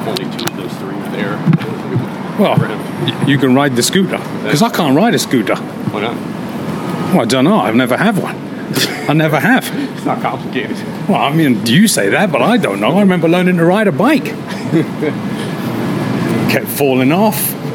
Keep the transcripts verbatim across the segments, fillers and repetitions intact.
only two of those three are there. Well, y- you can ride the scooter. Because I can't ride a scooter. Why not? Well, I don't know. I've never had one. I never have. It's not complicated. Well, I mean, you say that, but I don't know. I remember learning to ride a bike. Kept falling off.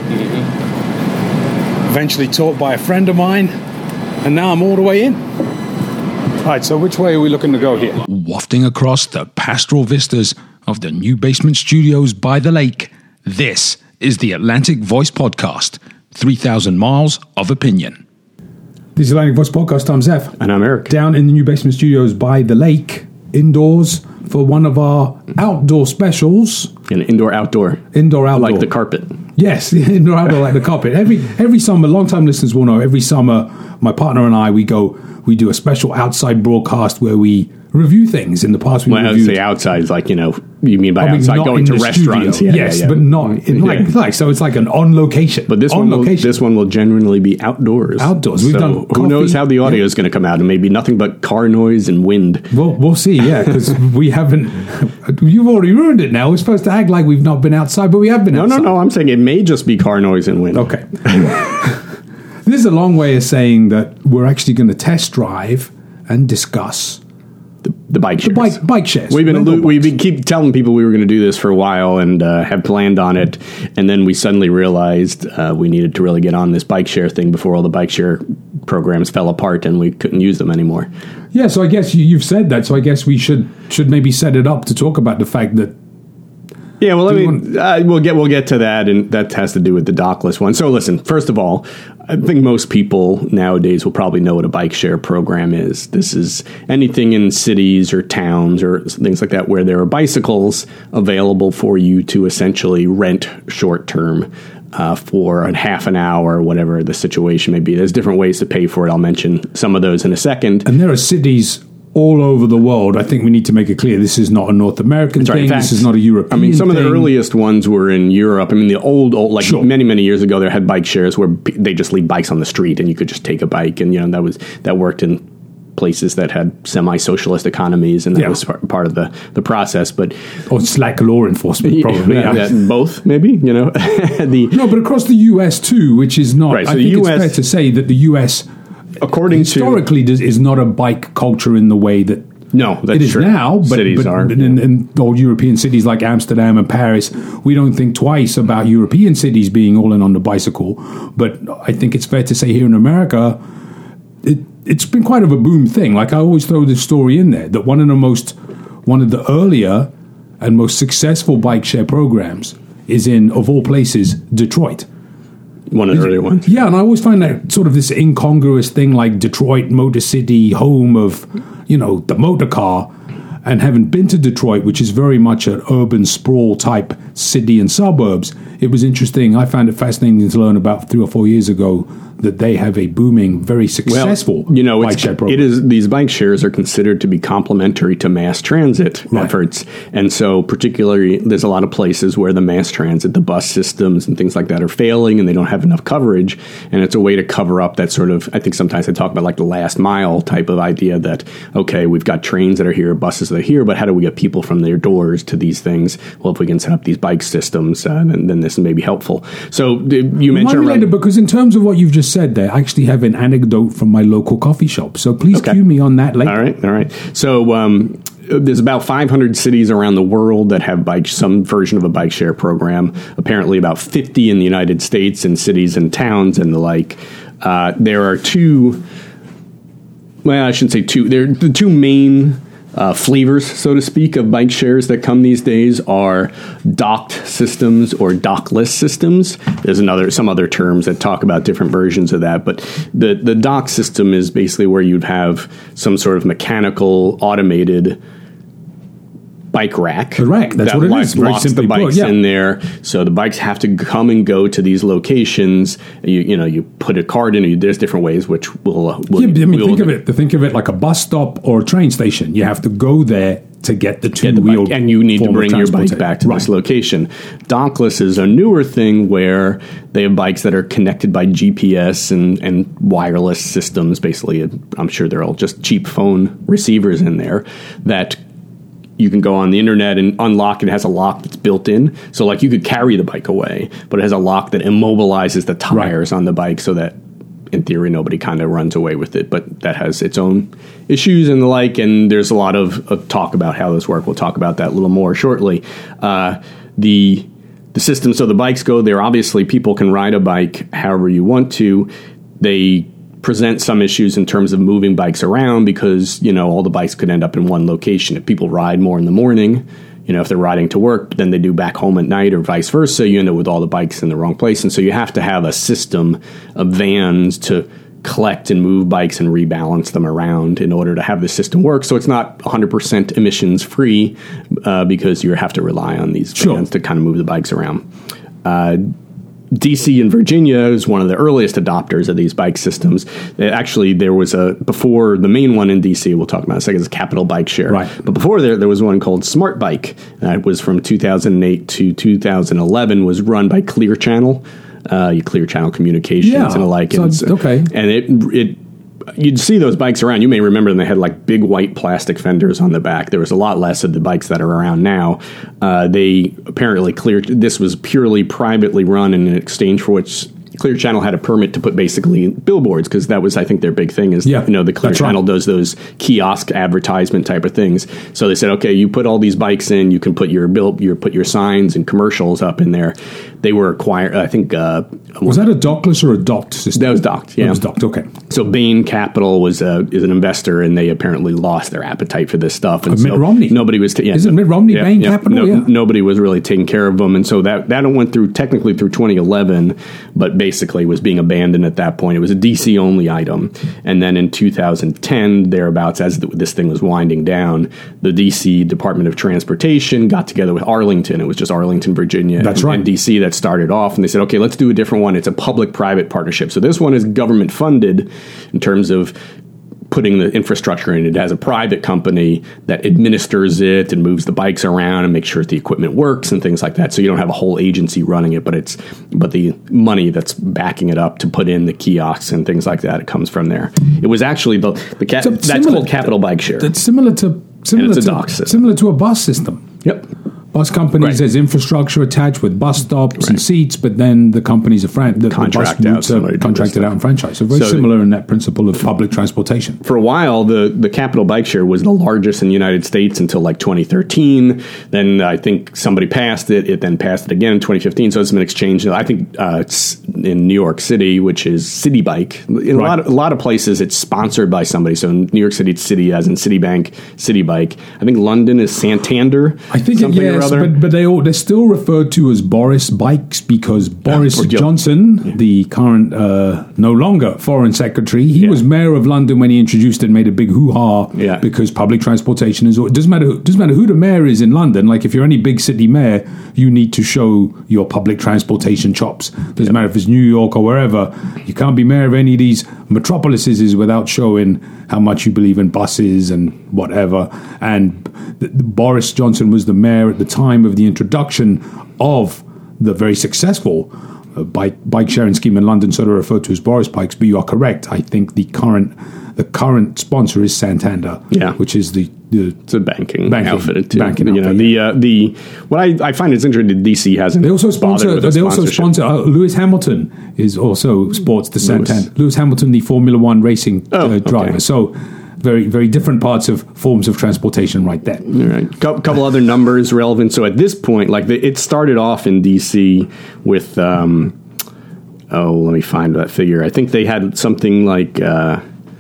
Mm-hmm. Eventually taught by a friend of mine. And now I'm all the way in. All right, so which way are we looking to go here? Wafting across the pastoral vistas of the new basement studios by the lake, this is the Atlantic Voice Podcast, three thousand miles of opinion. This is Atlantic Voice Podcast. I'm Zeph. And I'm Eric. Down in the new basement studios by the lake, indoors, for one of our outdoor specials. An indoor-outdoor. Indoor-outdoor. Like the carpet. Yes, indoor-outdoor like the carpet. Every every summer, long-time listeners will know, every summer, my partner and I, we go, we do a special outside broadcast where we review things. In the past, we when reviewed... I say outside, it's like, you know, you mean by I mean, outside, not going in to the restaurants. studio. Yeah, yes, yeah, yeah. but not in like, Yeah. like, so it's like an on location. But this on one, will, location. this one will genuinely be outdoors. Outdoors. We've so done who coffee. knows how the audio Yeah. is going to come out? It may be nothing but car noise and wind. Well, we'll see, yeah, because we haven't... You've already ruined it now. We're supposed to act like we've not been outside, but we have been No, outside. no, no. I'm saying it may just be car noise and wind. Okay. This is a long way of saying that we're actually going to test drive and discuss The, the bike shares. the bike, bike shares. We've been rental allu- we've bikes. been keep telling people we were going to do this for a while and uh, have planned on it, and then we suddenly realized uh, we needed to really get on this bike share thing before all the bike share programs fell apart and we couldn't use them anymore. Yeah, so I guess you, you've said that, so I guess we should should maybe set it up to talk about the fact that... Yeah, well, I Do you mean, uh, we'll get we'll get to that, and that has to do with the dockless one. So, listen, first of all, I think most people nowadays will probably know what a bike share program is. This is anything in cities or towns or things like that where there are bicycles available for you to essentially rent short term uh, for a half an hour, whatever the situation may be. There's different ways to pay for it. I'll mention some of those in a second. And there are cities all over the world. I think we need to make it clear this is not a North American That's right. thing. In fact, This is not a European I mean, some thing. of the earliest ones were in Europe. I mean, the old, old like Sure. many, many years ago, there had bike shares where p- they just leave bikes on the street and you could just take a bike. And, you know, that was that worked in places that had semi-socialist economies, and that Yeah. was par- part of the, the process. But Or slack law enforcement, probably. yeah, yeah. yeah, both, maybe, you know. the No, but across the U S too, which is not... Right, so I the think U S it's fair to say that the U S according historically does, is not a bike culture in the way that to no, that's it is true. now, but, cities but, are. but in, in old European cities like Amsterdam and Paris, we don't think twice about European cities being all in on the bicycle. But I think it's fair to say here in America, it, it's been quite of a boom thing. Like I always throw this story in there, that one of the most, one of the earlier and most successful bike share programs is in, of all places, Detroit. One of the earlier ones. Yeah, and I always find that sort of this incongruous thing, like Detroit, Motor City, home of, you know, the motor car. And having been to Detroit, which is very much an urban sprawl type city and suburbs, it was interesting. I found it fascinating to learn about three or four years ago that they have a booming, very successful well, you know, bike it's, share program. it is these bike shares are considered to be complementary to mass transit Right. efforts, and so particularly there's a lot of places where the mass transit, the bus systems and things like that are failing, and they don't have enough coverage, and it's a way to cover up that sort of. I think sometimes they talk about like the last mile type of idea that okay, we've got trains that are here, buses that are here, but how do we get people from their doors to these things? Well, if we can set up these bike systems, uh, then, then this may be helpful. So uh, you Remind mentioned me around- later, because in terms of what you've just said there, I actually have an anecdote from my local coffee shop. So please Okay. cue me on that later. All right, all right. So um, there's about five hundred cities around the world that have bike, some version of a bike share program. Apparently, about fifty in the United States, in cities and towns and the like. Uh, there are two. Well, I shouldn't say two. There, the two main uh, flavors, so to speak, of bike shares that come these days are docked systems or dockless systems. There's another, some other terms that talk about different versions of that, but the the dock system is basically where you'd have some sort of mechanical, automated bike rack. The rack, that's that what it locks, is, very locks simply the bikes put, yeah. in there. So the bikes have to come and go to these locations. You you know, you put a card in. You, there's different ways which will. Uh, will Yeah, but I mean, will- think of it. Think of it like a bus stop or a train station. You have to go there to get the get the two-wheeled bike, and you need to form of bring your bike transportation. back to Right. this location. Dockless is a newer thing where they have bikes that are connected by G P S and, and wireless systems. Basically, I'm sure they're all just cheap phone receivers in there that you can go on the internet and unlock it. It has a lock that's built in. So like you could carry the bike away, but it has a lock that immobilizes the tires right. on the bike so that in theory nobody kind of runs away with it. But that has its own issues and the like. And there's a lot of, of talk about how this works. We'll talk about that a little more shortly. Uh, the the system, so the bikes go there. Obviously people can ride a bike however you want to. They present some issues in terms of moving bikes around because, you know, all the bikes could end up in one location. If people ride more in the morning, you know, if they're riding to work, then they do back home at night or vice versa, you end up with all the bikes in the wrong place. And so you have to have a system of vans to collect and move bikes and rebalance them around in order to have the system work. So it's not one hundred percent emissions free uh, because you have to rely on these sure. vans to kind of move the bikes around. Uh, D C and Virginia is one of the earliest adopters of these bike systems. Actually, there was a, before the main one in D C, we'll talk about in a second, is Capital Bike Share. Right. But before there, there was one called Smart Bike. Uh, it was from two thousand eight to two thousand eleven, was run by Clear Channel, uh, Clear Channel Communications yeah. and the like. So, and, okay. And it, it, you'd see those bikes around. You may remember them. They had like big white plastic fenders on the back. There was a lot less of the bikes that are around now. Uh, they apparently cleared. This was purely privately run in exchange for which Clear Channel had a permit to put basically billboards, because that was, I think, their big thing is, yeah, you know, the Clear Channel right. does those kiosk advertisement type of things. So they said, okay, you put all these bikes in, you can put your bill, your put your signs and commercials up in there. They were acquired, I think. Uh, was that a dockless or a docked system? That was docked, yeah. That was docked, okay. So Bain Capital was uh, is an investor, and they apparently lost their appetite for this stuff. And uh, so Mitt Romney. Nobody was. T- yeah, Is it Mitt Romney, yeah, Bain yeah, Capital? No, yeah. Nobody was really taking care of them, and so that that went through technically through twenty eleven, but basically was being abandoned at that point. It was a D C only item, and then in two thousand ten thereabouts, as the, this thing was winding down, the D C Department of Transportation got together with Arlington. It was just Arlington, Virginia, That's and, right. and D C that started off, and they said, okay, let's do a different one. It's a public-private partnership. So this one is government funded in terms of putting the infrastructure in. It has a private company that administers it and moves the bikes around and makes sure the equipment works and things like that. So you don't have a whole agency running it, but it's but the money that's backing it up to put in the kiosks and things like that, it comes from there. It was actually the, the ca- So that's similar- called Capital Bike Share. That's similar to similar And it's a to dock system. similar to a bus system. Yep. Bus companies, Right. there's infrastructure attached with bus stops Right. and seats, but then the companies are fran- the, Contract the out bus routes somebody are to do contracted this out and franchised. So very So similar in that principle of public transportation. For a while, the, the Capital Bike Share was the largest in the United States until like twenty thirteen. Then I think somebody passed it. It then passed it again in twenty fifteen. So it's been exchanged. I think uh, it's in New York City, which is City Bike. In Right. a lot of, a lot of places, it's sponsored by somebody. So in New York City, it's City, as in Citibank, City Bike. I think London is Santander. I think it, something or yes, other. but, but they all, they're still referred to as Boris Bikes because Boris or Gil- Johnson, Yeah. the current, uh, no longer Foreign Secretary, he Yeah. was mayor of London when he introduced it and made a big hoo-ha Yeah. because public transportation is, it doesn't matter, who- doesn't matter who the mayor is in London, like if you're any big city mayor, you need to show your public transportation chops. Doesn't matter if it's New York or wherever, you can't be mayor of any of these metropolises without showing how much you believe in buses and whatever. And th- Boris Johnson was the mayor at the time of the introduction of the very successful uh, bike bike sharing scheme in London, sort of referred to as Boris Bikes. But you are correct. I think the current the current sponsor is Santander, Yeah. which is the, the It's a banking, Banking- outfit too. banking you know, outfit, the uh, the what I, I find is interesting. D C hasn't. They also bothered sponsor. with a They also sponsorship. sponsor. Uh, Lewis Hamilton is also sports the Santander. Lewis Hamilton, the Formula One racing Oh, uh, okay. driver. So very, very different parts of forms of transportation right there. All right. Couple, couple other numbers relevant. So at this point, like the, it started off in D C with, um, oh, let me find that figure. I think they had something like, uh,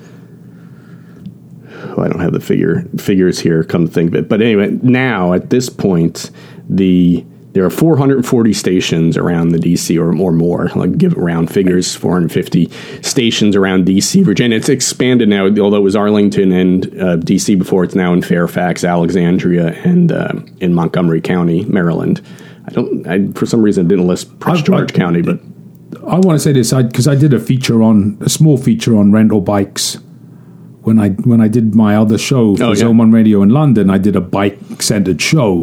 oh, I don't have the figure figures here. Come to think of it, but anyway, now at this point, the there are four hundred forty stations around the D C or, or more. Like give it round figures, four hundred fifty stations around D C, Virginia. It's expanded now, although it was Arlington and uh, D C before. It's now in Fairfax, Alexandria, and uh, in Montgomery County, Maryland. I don't. I, for some reason, didn't list Prince I- George I- County, but I want to say this because I, I did a feature on a small feature on rental bikes when I when I did my other show for Oh, yeah. Zone One Radio in London. I did a bike centered show,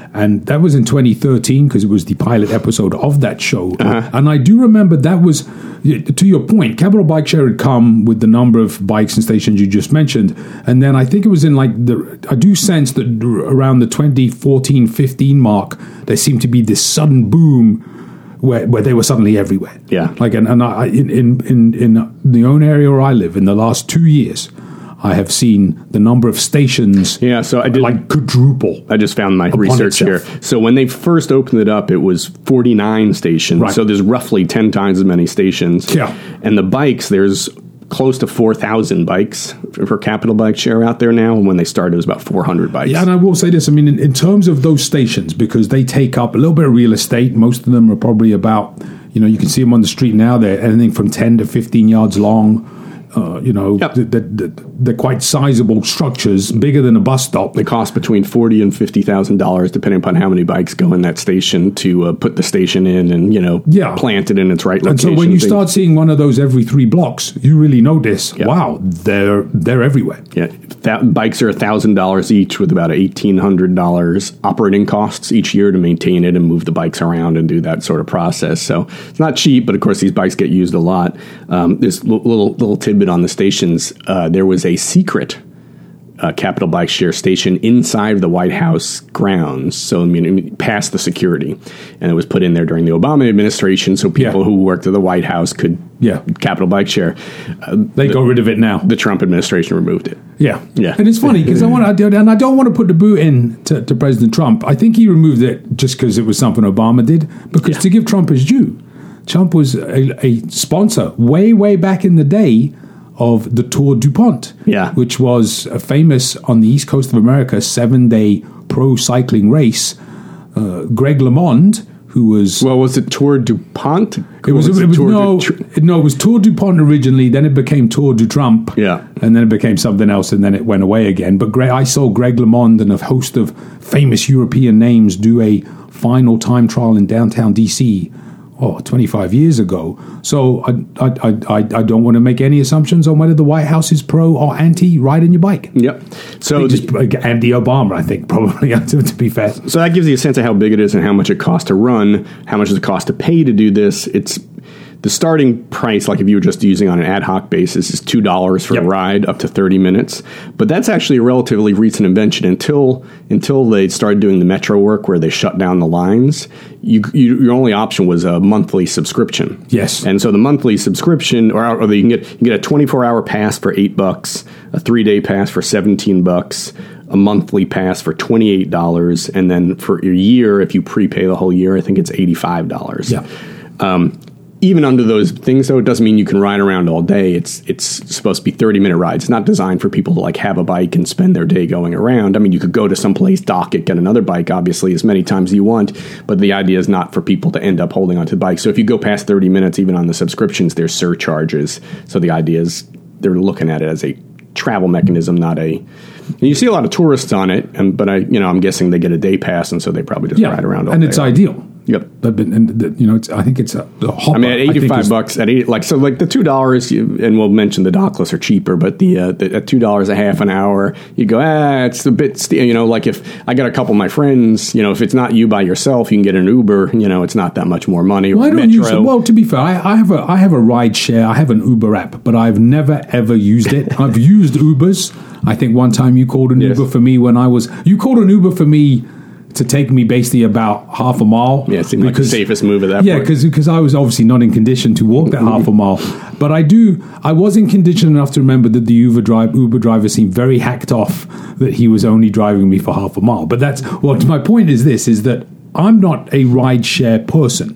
And that was in twenty thirteen because it was the pilot episode of that show. Uh-huh. And I do remember that was, to your point, Capital Bike Share had come with the number of bikes and stations you just mentioned. And then I think it was in like the, I do sense that around the twenty fourteen fifteen mark, there seemed to be this sudden boom where where they were suddenly everywhere. Yeah. Like, and, and I, in, in, in, in the own area where I live, in the last two years, I have seen the number of stations Yeah, so I did like quadruple. I just found my research itself. here. So when they first opened it up, it was forty-nine stations. Right. So there's roughly ten times as many stations. Yeah. And the bikes, there's close to four thousand bikes for Capital Bike Share out there now. And when they started, it was about four hundred bikes. Yeah, and I will say this. I mean, in, in terms of those stations, because they take up a little bit of real estate, most of them are probably about, you know, you can see them on the street now. They're anything from ten to fifteen yards long. Uh, you know, Yep. they're, they're, they're quite sizable structures, bigger than a bus stop. They cost between forty and fifty thousand dollars, depending upon how many bikes go in that station to uh, put the station in and you know Yeah. plant it in its right And location. so when you Things- start seeing one of those every three blocks, you really notice, Yeah. wow, they're they're everywhere. Yeah, that, bikes are a thousand dollars each, with about eighteen hundred dollars operating costs each year to maintain it and move the bikes around and do that sort of process. So it's not cheap, but of course these bikes get used a lot. Um, this l- little little tidbit on the stations: uh, there was a secret uh, Capital Bike Share station inside of the White House grounds, so I mean, past the security, and it was put in there during the Obama administration, so people Yeah. who worked at the White House could Yeah. Capital Bike Share. Uh, They got rid of it now. the Trump administration removed it. Yeah, Yeah. and it's funny because I want to, and I don't want to put the boot in to, to President Trump. I think he removed it just because it was something Obama did. Because Yeah. to give Trump his due, Trump was a, a sponsor way, way back in the day of the Tour DuPont, Yeah. which was a famous on the East Coast of America seven-day pro cycling race. Uh, Greg LeMond, who was Well, was it Tour DuPont? It was, it was Tour no, du- it- no, it was Tour DuPont originally. Then it became Tour du Trump. Yeah. and then it became something else, and then it went away again. But Greg, I saw Greg LeMond and a host of famous European names do a final time trial in downtown D C. Oh, twenty-five years ago. So I, I, I, I I don't want to make any assumptions on whether the White House is pro or anti riding your bike. Yep. So, They just like, anti-Obama, I think, probably, to, to be fair. so that gives you a sense of how big it is and how much it costs to run, how much does it cost to pay to do this. It's the starting price, like if you were just using on an ad hoc basis, is two dollars for Yep. a ride up to thirty minutes. But that's actually a relatively recent invention. Until until they started doing the metro work where they shut down the lines, you, you your only option was a monthly subscription. Yes. And so the monthly subscription, or, or you can get you can get a twenty-four hour pass for eight bucks, a three day pass for seventeen bucks, a monthly pass for twenty-eight dollars, and then for a year, if you prepay the whole year, I think it's eighty-five dollars. Yeah. Um, even under those things, though, it doesn't mean you can ride around all day. It's it's supposed to be thirty minute rides. It's not designed for people to like have a bike and spend their day going around. I mean, you could go to some place, dock it, get another bike, obviously, as many times as you want. But the idea is not for people to end up holding onto the bike. So if you go past thirty minutes, even on the subscriptions, there's surcharges. So the idea is they're looking at it as a travel mechanism, not a. And you see a lot of tourists on it, and but I, you know, I'm guessing they get a day pass, and so they probably just Yeah, ride around all and day. it's ideal. Yep. But, but and, the, you know, it's, I think it's a, a hopper. I mean, at I think eighty-five is- bucks, at eight, like so, like the two dollars, and we'll mention the dockless are cheaper, but the, uh, the at two dollars a half an hour, you go, ah, it's a bit, st-, you know, like if I got a couple of my friends, you know, if it's not you by yourself, you can get an Uber, you know, it's not that much more money. Well, I or don't Metro. use it. Well, to be fair, I, I have a I have a ride share. I have an Uber app, but I've never ever used it. I've used Ubers. I think one time you called an Yes. Uber for me when I was. You called an Uber for me to take me basically about half a mile. Yeah, it seemed like the safest move at that Yeah, point. because I was obviously not in condition to walk that half a mile. But I do. I was in condition enough to remember that the Uber drive Uber driver seemed very hacked off that he was only driving me for half a mile. But that's well. My point is this: is that I'm not a ride share person.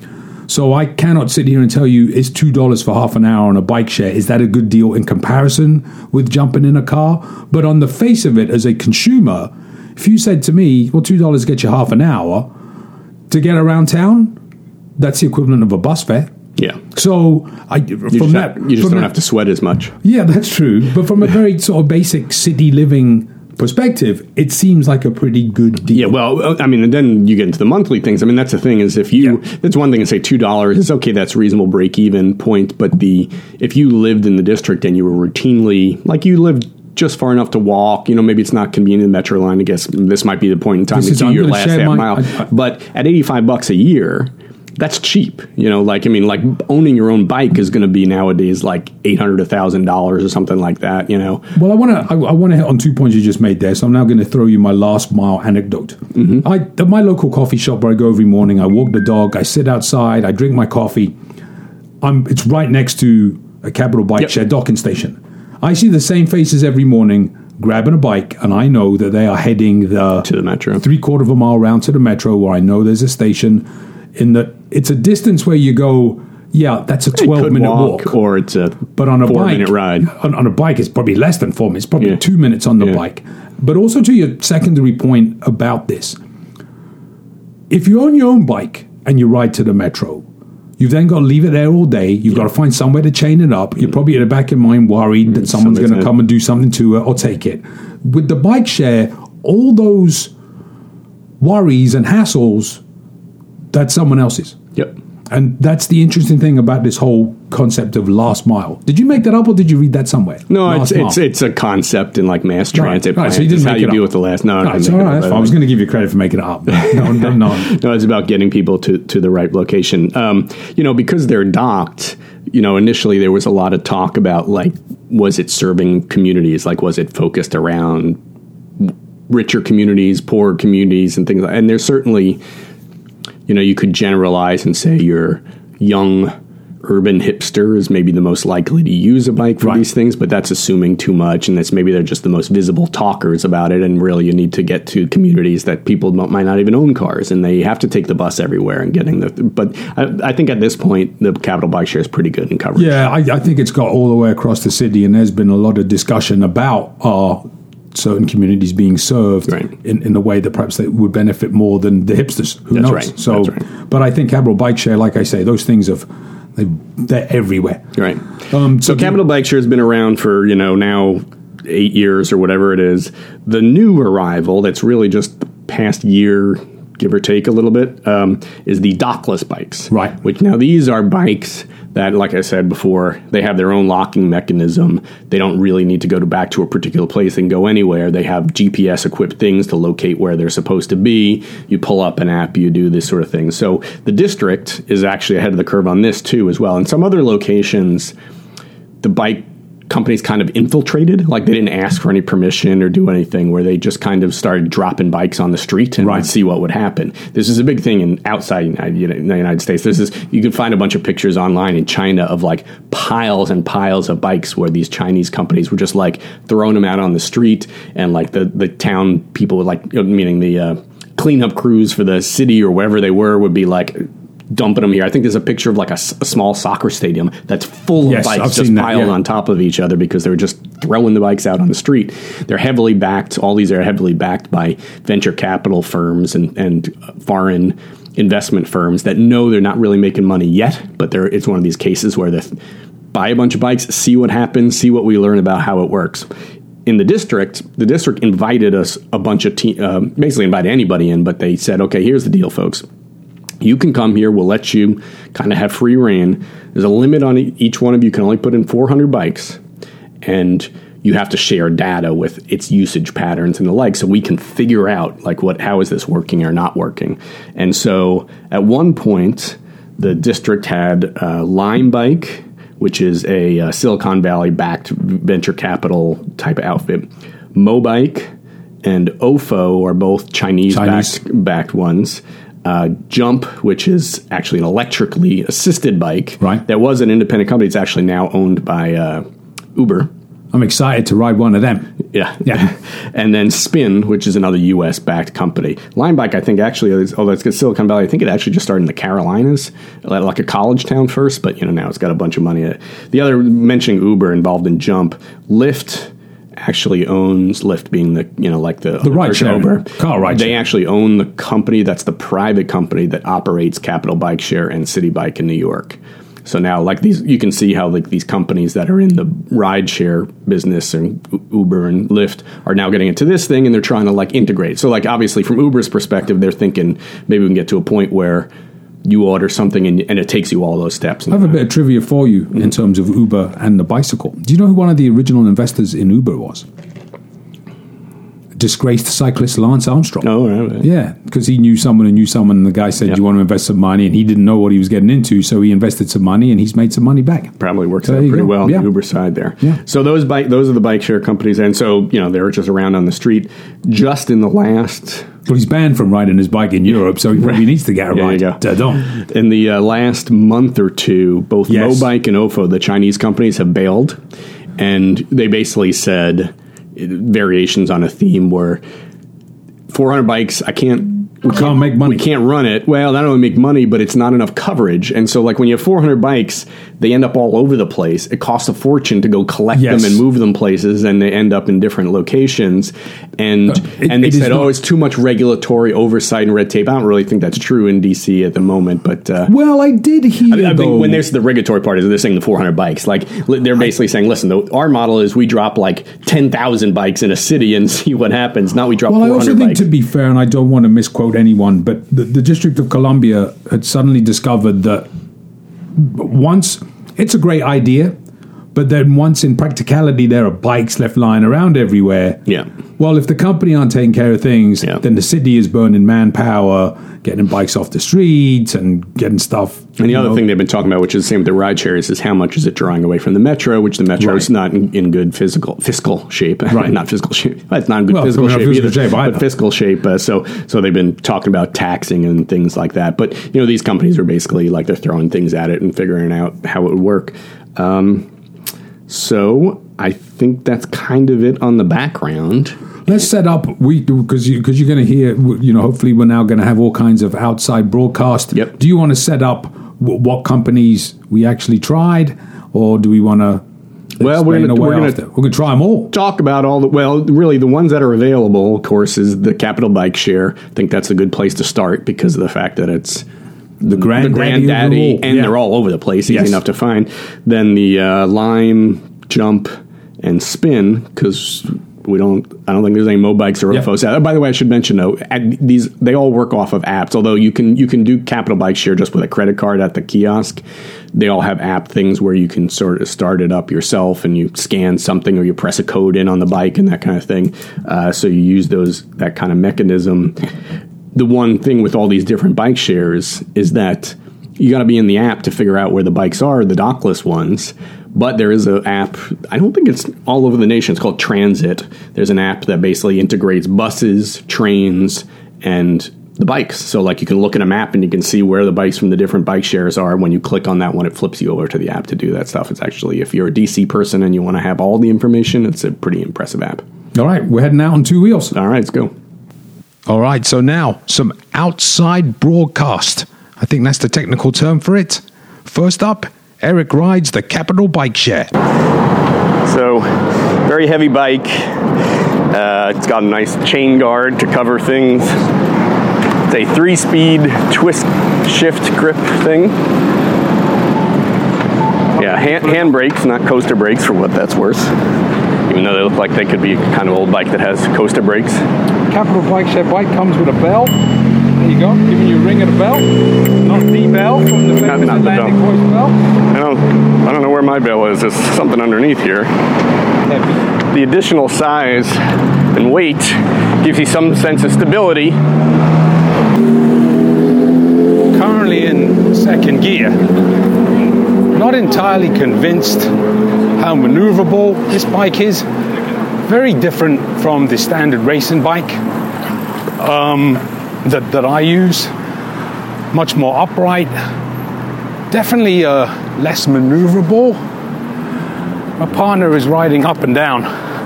So I cannot sit here and tell you, is two dollars for half an hour on a bike share, is that a good deal in comparison with jumping in a car? But on the face of it, as a consumer, if you said to me, well, two dollars gets you half an hour to get around town, that's the equivalent of a bus fare. Yeah. So I, You from just, that, have, you just from don't that- have to sweat as much. Yeah, that's true. But from a very sort of basic city living perspective, it seems like a pretty good deal. Yeah, well, I mean, and then you get into the monthly things. I mean, that's the thing is if you, Yeah. that's one thing to say two dollars, it's okay, that's a reasonable break even point. But the, if you lived in the district and you were routinely, like you lived just far enough to walk. You know, maybe it's not convenient in the Metro line. I guess this might be the point in time This to is- do I'm your gonna last share half my- mile. I- I- But at eighty-five bucks a year, that's cheap. You know, like, I mean, like owning your own bike is going to be nowadays like eight hundred dollars, one thousand dollars or something like that, you know. Well, I want to I, I want to hit on two points you just made there. So I'm now going to throw you my last mile anecdote. Mm-hmm. I at my local coffee shop where I go every morning, I walk the dog, I sit outside, I drink my coffee. I'm it's right next to a Capital Bike Yep. Share docking station. I see the same faces every morning grabbing a bike, and I know that they are heading the To the Metro. three quarter of a mile round to the Metro, where I know there's a station. In the it's a distance where you go, yeah, that's a It twelve could minute walk, walk. or it's a But on a four bike, minute ride. On, on a bike, it's probably less than four minutes. Probably Yeah. two minutes on the Yeah. bike. But also to your secondary point about this, if you own your own bike and you ride to the Metro, you've then got to leave it there all day. You've got to find somewhere to chain it up. You're probably at the back of your mind worried that someone's somebody's going to gonna- come and do something to it or take it. With the bike share, all those worries and hassles, that's someone else's. Yep. And that's the interesting thing about this whole concept of last mile. Did you make that up or did you read that somewhere? No, Last it's mile. it's it's a concept in like mass transit. Right, right, so you plans. didn't It's how make you it deal up. with the last. No, I All right, didn't so, make all it right, up. that's fine. I was going to give you credit for making it up. No, no, no. No, it's about getting people to, to the right location. Um, you know, because they're docked, you know, initially there was a lot of talk about, like, was it serving communities? Like, was it focused around richer communities, poorer communities, and things like that? And there's certainly, you know, you could generalize and say your young urban hipster is maybe the most likely to use a bike for Right. these things, but that's assuming too much, and that's maybe they're just the most visible talkers about it, and really you need to get to communities that people don't, might not even own cars, and they have to take the bus everywhere and getting the, but I, I think at this point, the Capital Bike Share is pretty good in coverage. Yeah, I, I think it's got all the way across the city, and there's been a lot of discussion about uh, certain communities being served Right. in, in a way that perhaps they would benefit more than the hipsters. Who That's knows? right. So, That's right. But I think Capital Bike Share, like I say, those things have they, they're everywhere. Right. Um, So so Capital Bike Share has been around for, you know, now eight years or whatever it is. The new arrival that's really just the past year, give or take a little bit, um, is the dockless bikes. Right. Which now these are bikes that, like I said before, they have their own locking mechanism. They don't really need to go to back to a particular place. They can go anywhere. They have G P S-equipped things to locate where they're supposed to be. You pull up an app, you do this sort of thing. So the district is actually ahead of the curve on this, too, as well. In some other locations, the bike companies kind of infiltrated, like they didn't ask for any permission or do anything, where they just kind of started dropping bikes on the street and Right. would see what would happen. This is a big thing in outside United, you know, the United States. This is, you can find a bunch of pictures online in China of like piles and piles of bikes where these Chinese companies were just like throwing them out on the street, and like the, the town people would like, meaning the uh, cleanup crews for the city or wherever they were would be like dumping them here. I think there's a picture of like a, s- a small soccer stadium that's full Yes, of bikes I've just seen that, piled yeah. on top of each other because they were just throwing the bikes out on the street. They're heavily backed. All these are heavily backed by venture capital firms and, and foreign investment firms that know they're not really making money yet, but they're, it's one of these cases where they buy a bunch of bikes, see what happens, see what we learn about how it works. In the district, the district invited us a bunch of, te- uh, basically invited anybody in, but they said, okay, here's the deal, folks. You can come here. We'll let you kind of have free reign. There's a limit on e- each one of you. You can only put in four hundred bikes, and you have to share data with its usage patterns and the like, so we can figure out like what how is this working or not working. And so at one point, the district had uh, Lime Bike, which is a uh, Silicon Valley backed venture capital type of outfit, Mobike, and Ofo are both Chinese, Chinese. backed backed ones. Uh, Jump, which is actually an electrically assisted bike, Right. that was an independent company. It's actually now owned by uh, Uber. I'm excited to ride one of them. Yeah. Yeah. And then Spin, which is another U S-backed company. Limebike, I think, actually, is, although it's got Silicon Valley, I think it actually just started in the Carolinas, like a college town first, but, you know, now it's got a bunch of money in it. The other, mentioning Uber involved in Jump, Lyft actually owns, Lyft being the, you know, like the, The ride version share. Uber. Car ride They share. actually own the company that's the private company that operates Capital Bike Share and City Bike in New York. So now, like these, you can see how like these companies that are in the ride share business and Uber and Lyft are now getting into this thing, and they're trying to like integrate. So like obviously from Uber's perspective, they're thinking maybe we can get to a point where you order something and, and it takes you all those steps. I have a bit of trivia for you in terms of Uber and the bicycle. Do you know who one of the original investors in Uber was? disgraced cyclist Lance Armstrong. Oh, right. Yeah, because he knew someone who knew someone, and the guy said, Yep. "Do you want to invest some money?" And he didn't know what he was getting into, so he invested some money, and he's made some money back. Probably works So out there you pretty go. well on Yeah. the Uber side there. Yeah. So those bike, those are the bike share companies, and so you know they're just around on the street. Just in the last, Well, he's banned from riding his bike in Europe, so he probably needs to get a There you ride. go. Da-dum. in the uh, last month or two, both Yes. Mobike and Ofo, the Chinese companies, have bailed, and they basically said variations on a theme where four hundred bikes, I can't. We can't make money. We can't run it. Well, not only make money, but it's not enough coverage. And so, like, when you have four hundred bikes, they end up all over the place. It costs a fortune to go collect Yes. them and move them places, and they end up in different locations. And it- and they it is said, oh, not- it's too much regulatory oversight and red tape. I don't really think that's true in D C at the moment, but... Uh, Well, I did hear, I though, think when there's the regulatory part, is they're saying the four hundred bikes. Like li- they're basically saying, listen, the, our model is we drop like ten thousand bikes in a city and see what happens. Not we drop Well, I four also hundred think, bikes. to be fair, and I don't want to misquote anyone, but the, the District of Columbia had suddenly discovered that once it's a great idea, but then once in practicality there are bikes left lying around everywhere. Yeah. Well, if the company aren't taking care of things, Yeah. then the city is burning manpower, getting bikes off the streets and getting stuff. And the you other know. thing they've been talking about, which is the same with the ride shares, is how much is it drawing away from the metro, which the metro Right. is not in, in good physical fiscal shape. Right. Not physical shape. It's not in good Well, physical it's not shape physical either, shape either. but fiscal shape. Uh, so so they've been talking about taxing and things like that. But, you know, these companies are basically like they're throwing things at it and figuring out how it would work. Um, so I think that's kind of it on the background. Let's set up we because you because you're going to hear, you know, hopefully we're now going to have all kinds of outside broadcast. Yep. Do you want to set up w- what companies we actually tried, or do we want to? Well, we're gonna- we're gonna- we're going to try them all. Talk about all the, well, really the ones that are available, of course, is the Capital Bike Share. I think that's a good place to start because of the fact that it's The granddaddy, the granddaddy, of them all. and Yeah. they're all over the place, easy Yes. enough to find. Then the uh, Lime, Jump, and Spin, because we don't. I don't think there's any Mobikes or Yep. Ofos out there. By the way, I should mention though, at these they all work off of apps. Although you can you can do Capital Bike Share just with a credit card at the kiosk. They all have app things where you can sort of start it up yourself, and you scan something or you press a code in on the bike and that kind of thing. Uh, so you use those that kind of mechanism. The one thing with all these different bike shares is that you got to be in the app to figure out where the bikes are, the dockless ones. But there is an app, I don't think it's all over the nation, it's called Transit. There's an app that basically integrates buses, trains, and the bikes. So like you can look at a map and you can see where the bikes from the different bike shares are. When you click on that one, it flips you over to the app to do that stuff. It's actually, if you're a D C person and you want to have all the information, it's a pretty impressive app. All right, we're heading out on two wheels. All right, let's go. All right, so now some outside broadcast. I think that's the technical term for it. First up, Eric rides the Capital Bike Share. So, very heavy bike. Uh, it's got a nice chain guard to cover things. It's a three-speed twist shift grip thing. Yeah, hand, hand brakes, not coaster brakes, for what that's worth. Even though they look like they could be a kind of old bike that has coaster brakes. Capital Bike Share bike comes with a bell. There you go, giving you a ring of the bell. Not the bell from the famous not the Atlantic bell. Voice bell. I don't, I don't know where my bell is. There's something underneath here. Heavy. The additional size and weight gives you some sense of stability. Currently in second gear. Not entirely convinced how maneuverable this bike is. Very different from the standard racing bike um, that, that I use. Much more upright. Definitely uh, less maneuverable. My partner is riding up and down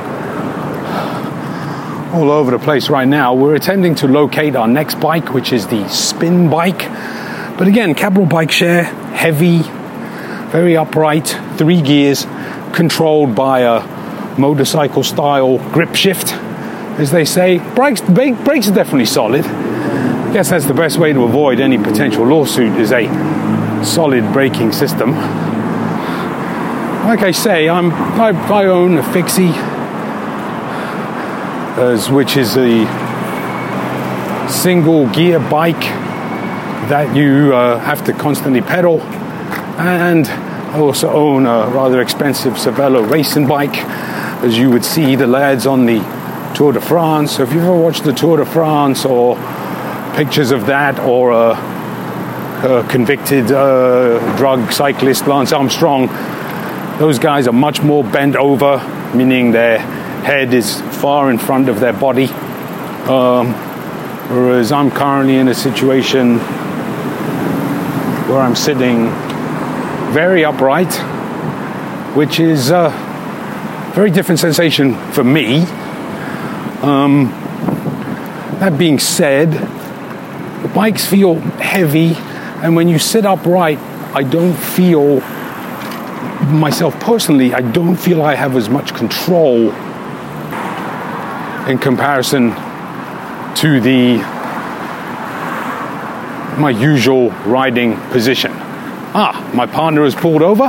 all over the place right now. We're attempting to locate our next bike, which is the Spin bike. But again, Capital Bike Share, heavy, very upright, three gears, controlled by a motorcycle-style grip shift, as they say. Brakes, brakes are definitely solid. I guess that's the best way to avoid any potential lawsuit, is a solid braking system. Like I say, I'm, I, I own a Fixie, as, which is a single-gear bike that you uh, have to constantly pedal. And I also own a rather expensive Cervelo racing bike. As you would see, the lads on the Tour de France. So if you've ever watched the Tour de France or pictures of that, or a, a convicted uh, drug cyclist, Lance Armstrong, those guys are much more bent over, meaning their head is far in front of their body. Um, whereas I'm currently in a situation where I'm sitting very upright, which is a very different sensation for me. Um, that being said, the bikes feel heavy, and when you sit upright, I don't feel, myself personally, I don't feel I have as much control in comparison to the my usual riding position. Ah, my partner has pulled over.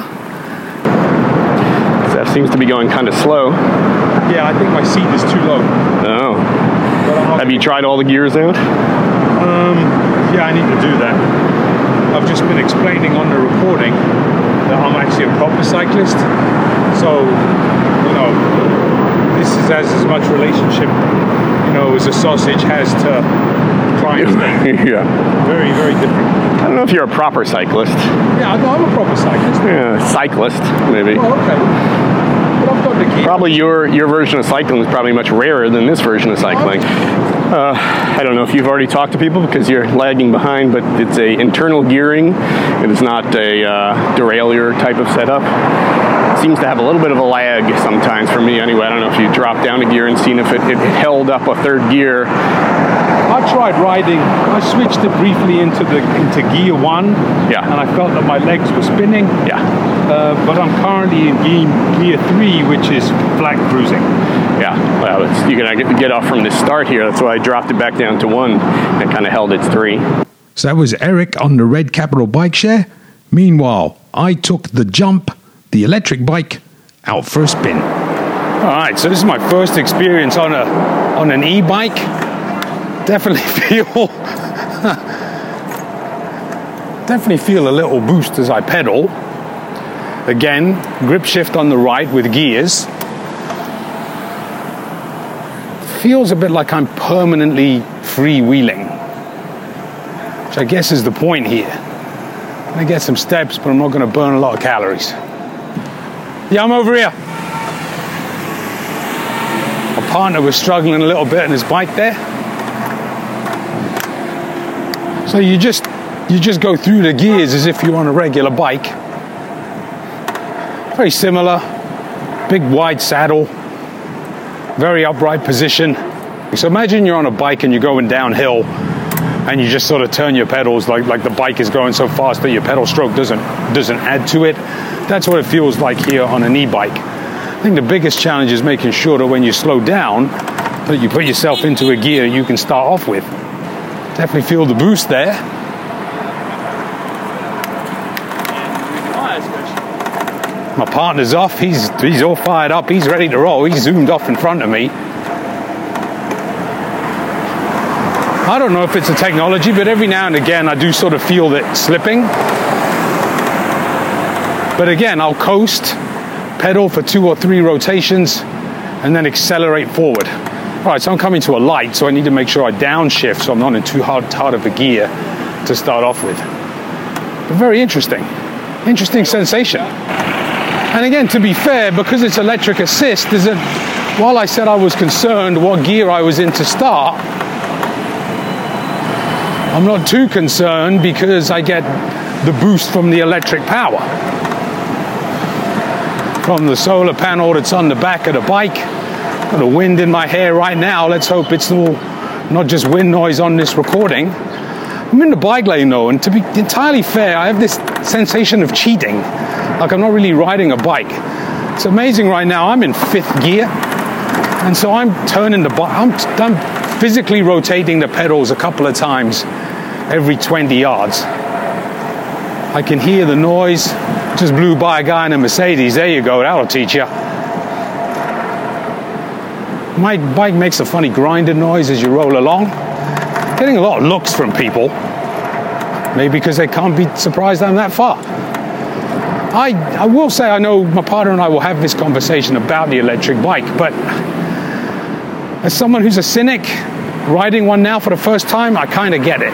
That seems to be going kind of slow. Yeah, I think my seat is too low. Oh. Have you tried all the gears out? Um, yeah, I need to do that. I've just been explaining on the recording that I'm actually a proper cyclist. So, you know, this is as, as much relationship, you know, as a sausage has to prime steak. Yeah. Very, very different. I don't know if you're a proper cyclist. Yeah, no, I'm a proper cyclist. Yeah, cyclist, maybe. Oh, okay. But I've got the gear. Probably your, your version of cycling is probably much rarer than this version of cycling. Uh, I don't know if you've already talked to people because you're lagging behind, but it's a internal gearing. It is not a uh, derailleur type of setup. It seems to have a little bit of a lag sometimes for me anyway. I don't know if you dropped down a gear and seen if it, it held up a third gear. I tried riding. I switched it briefly into the into gear one. Yeah. And I felt that my legs were spinning. Yeah. Uh, but I'm currently in gear, gear three, which is flat cruising. Yeah. Well, it's, you're gonna get, get off from the start here. That's why I dropped it back down to one. It kind of held its three. So that was Eric on the Red Capital Bike Share. Meanwhile, I took the jump, the electric bike, out for a spin. All right. So this is my first experience on a on an e-bike. Definitely feel definitely feel a little boost as I pedal. Again, grip shift on the right with gears. Feels a bit like I'm permanently freewheeling, which I guess is the point here. I'm gonna get some steps, but I'm not gonna burn a lot of calories. Yeah, I'm over here. My partner was struggling a little bit on his bike there. So you just you just go through the gears as if you're on a regular bike. Very similar, big wide saddle, very upright position. So imagine you're on a bike and you're going downhill and you just sort of turn your pedals like, like the bike is going so fast that your pedal stroke doesn't doesn't add to it. That's what it feels like here on an e-bike. I think the biggest challenge is making sure that when you slow down, that you put yourself into a gear you can start off with. Definitely feel the boost there. My partner's off. He's he's all fired up. He's ready to roll. He's zoomed off in front of me. I don't know if it's a technology, but every now and again I do sort of feel that slipping. But again, I'll coast, pedal for two or three rotations, and then accelerate forward. All right, so I'm coming to a light, so I need to make sure I downshift so I'm not in too hard, hard of a gear to start off with. But very interesting. Interesting sensation. And again, to be fair, because it's electric assist, there's a, while I said I was concerned what gear I was in to start, I'm not too concerned because I get the boost from the electric power. From the solar panel that's on the back of the bike. Got a wind in my hair right now. Let's hope it's all not just wind noise on this recording. I'm in the bike lane though, and to be entirely fair, I have this sensation of cheating. Like I'm not really riding a bike. It's amazing right now, I'm in fifth gear. And so I'm turning the bike, I'm, I'm physically rotating the pedals a couple of times every twenty yards. I can hear the noise. Just blew by a guy in a Mercedes. There you go, that'll teach you. My bike makes a funny grinding noise as you roll along. Getting a lot of looks from people. Maybe because they can't be surprised I'm that far. I, I will say I know my partner and I will have this conversation about the electric bike, but As someone who's a cynic, riding one now for the first time, I kind of get it.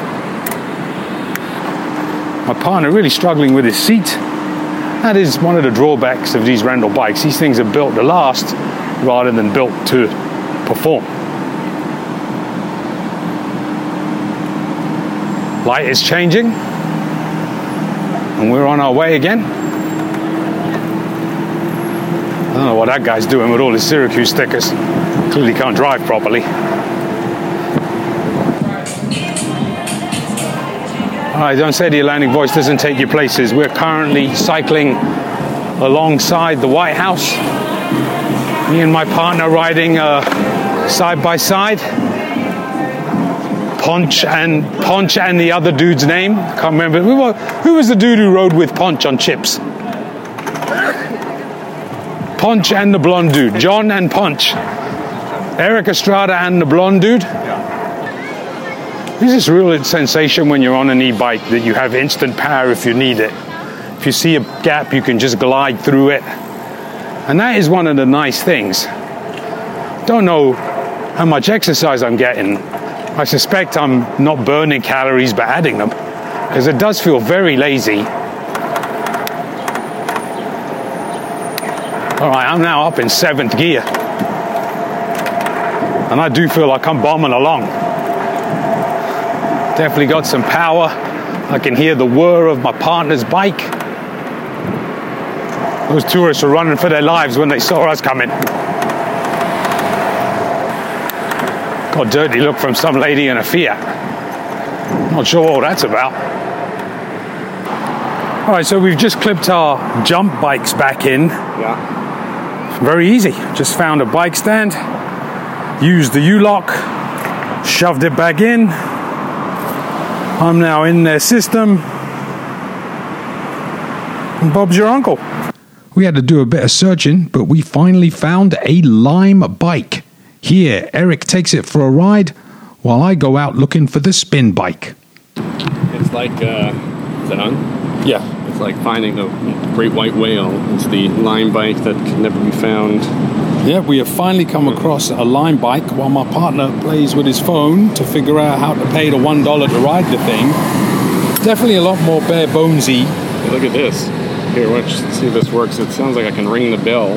My partner really struggling with his seat. That is one of the drawbacks of these rental bikes. These things are built to last rather than built to perform. Light is changing, and we're on our way again. I don't know what that guy's doing with all his Syracuse stickers. Clearly can't drive properly. All right, don't say the Atlantic Voice doesn't take you places. We're currently cycling alongside the White House. Me and my partner riding uh, side by side. Ponch and Ponch and the other dude's name. I can't remember. Who was, who was the dude who rode with Ponch on Chips? Ponch and the blonde dude. John and Ponch. Eric Estrada and the blonde dude. There's this real sensation when you're on an e-bike that you have instant power if you need it. If you see a gap, you can just glide through it. And that is one of the nice things. Don't know how much exercise I'm getting. I suspect I'm not burning calories but adding them, because it does feel very lazy. All right, I'm now up in seventh gear. And I do feel like I'm bombing along. Definitely got some power. I can hear the whir of my partner's bike. Those tourists were running for their lives when they saw us coming. Got a dirty look from some lady in a Fiat. Not sure what that's about. All right, so we've just clipped our jump bikes back in. Yeah. Very easy. Just found a bike stand, used the U-lock, shoved it back in. I'm now in their system. And Bob's your uncle. We had to do a bit of searching, but we finally found a Lime bike. Here, Eric takes it for a ride, while I go out looking for the spin bike. It's like, uh, is that on? Yeah. It's like finding a great white whale. It's the Lime bike that could never be found. Yeah, we have finally come across a Lime bike while my partner plays with his phone to figure out how to pay the one dollar to ride the thing. Definitely a lot more bare bonesy. Hey, look at this. Here, let's see if this works. It sounds like I can ring the bell.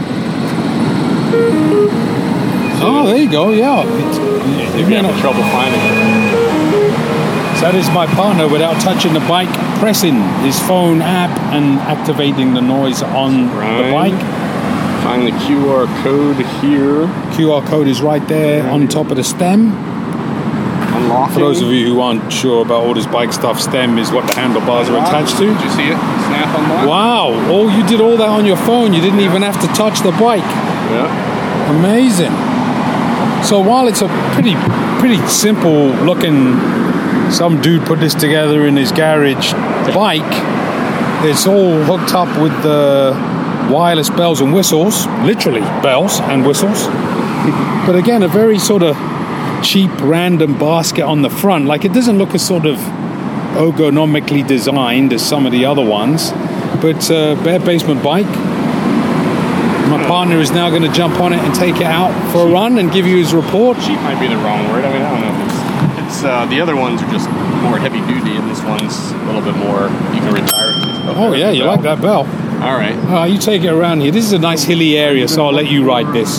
Oh, there you go, yeah. It's, You're going to have trouble finding it. So that is my partner, without touching the bike, pressing his phone app and activating the noise on Right. the bike. Find the Q R code here. Q R code is right there on top of the stem. Unlocking. For those of you who aren't sure about all this bike stuff, stem is what the handlebars are attached to. Did you see it? Snap unlock. Wow! Oh, you did all that on your phone. You didn't even have to touch the bike. Yeah. Amazing. So while it's a pretty, pretty simple looking, some dude put this together in his garage bike, it's all hooked up with the wireless bells and whistles, literally bells and whistles. But again, a very sort of cheap, random basket on the front. Like, it doesn't look as sort of ergonomically designed as some of the other ones, but uh, bare basement bike. My partner is now going to jump on it and take it out for a run and give you his report. Cheap might be the wrong word. I mean, I don't know. It's, it's uh, the other ones are just more heavy duty, and this one's a little bit more. You can retire it. Oh yeah, you like that bell? All right. Uh, you take it around here. This is a nice hilly area, so I'll let you ride this.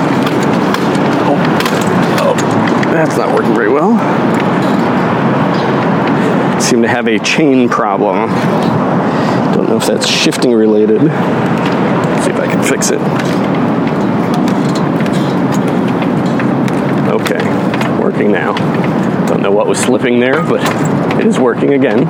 Oh, that's not working very well. Seem to have a chain problem. Don't know if that's shifting related. See if I can fix it. Okay, working now. Don't know what was slipping there, but it is working again.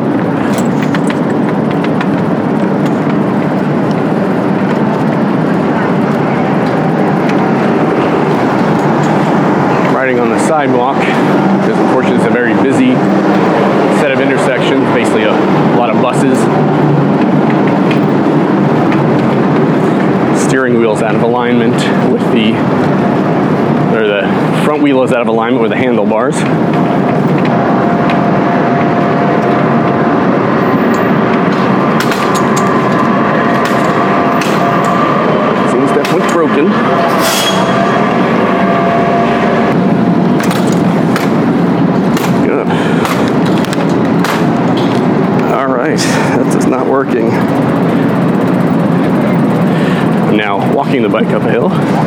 Riding on the sidewalk, because unfortunately it's a very busy set of intersections, basically a, a lot of buses. Steering wheel's out of alignment with the, or the front wheel is out of alignment with the handlebars. Seems definitely broken. right, that is not working. I'm now walking the bike up a hill.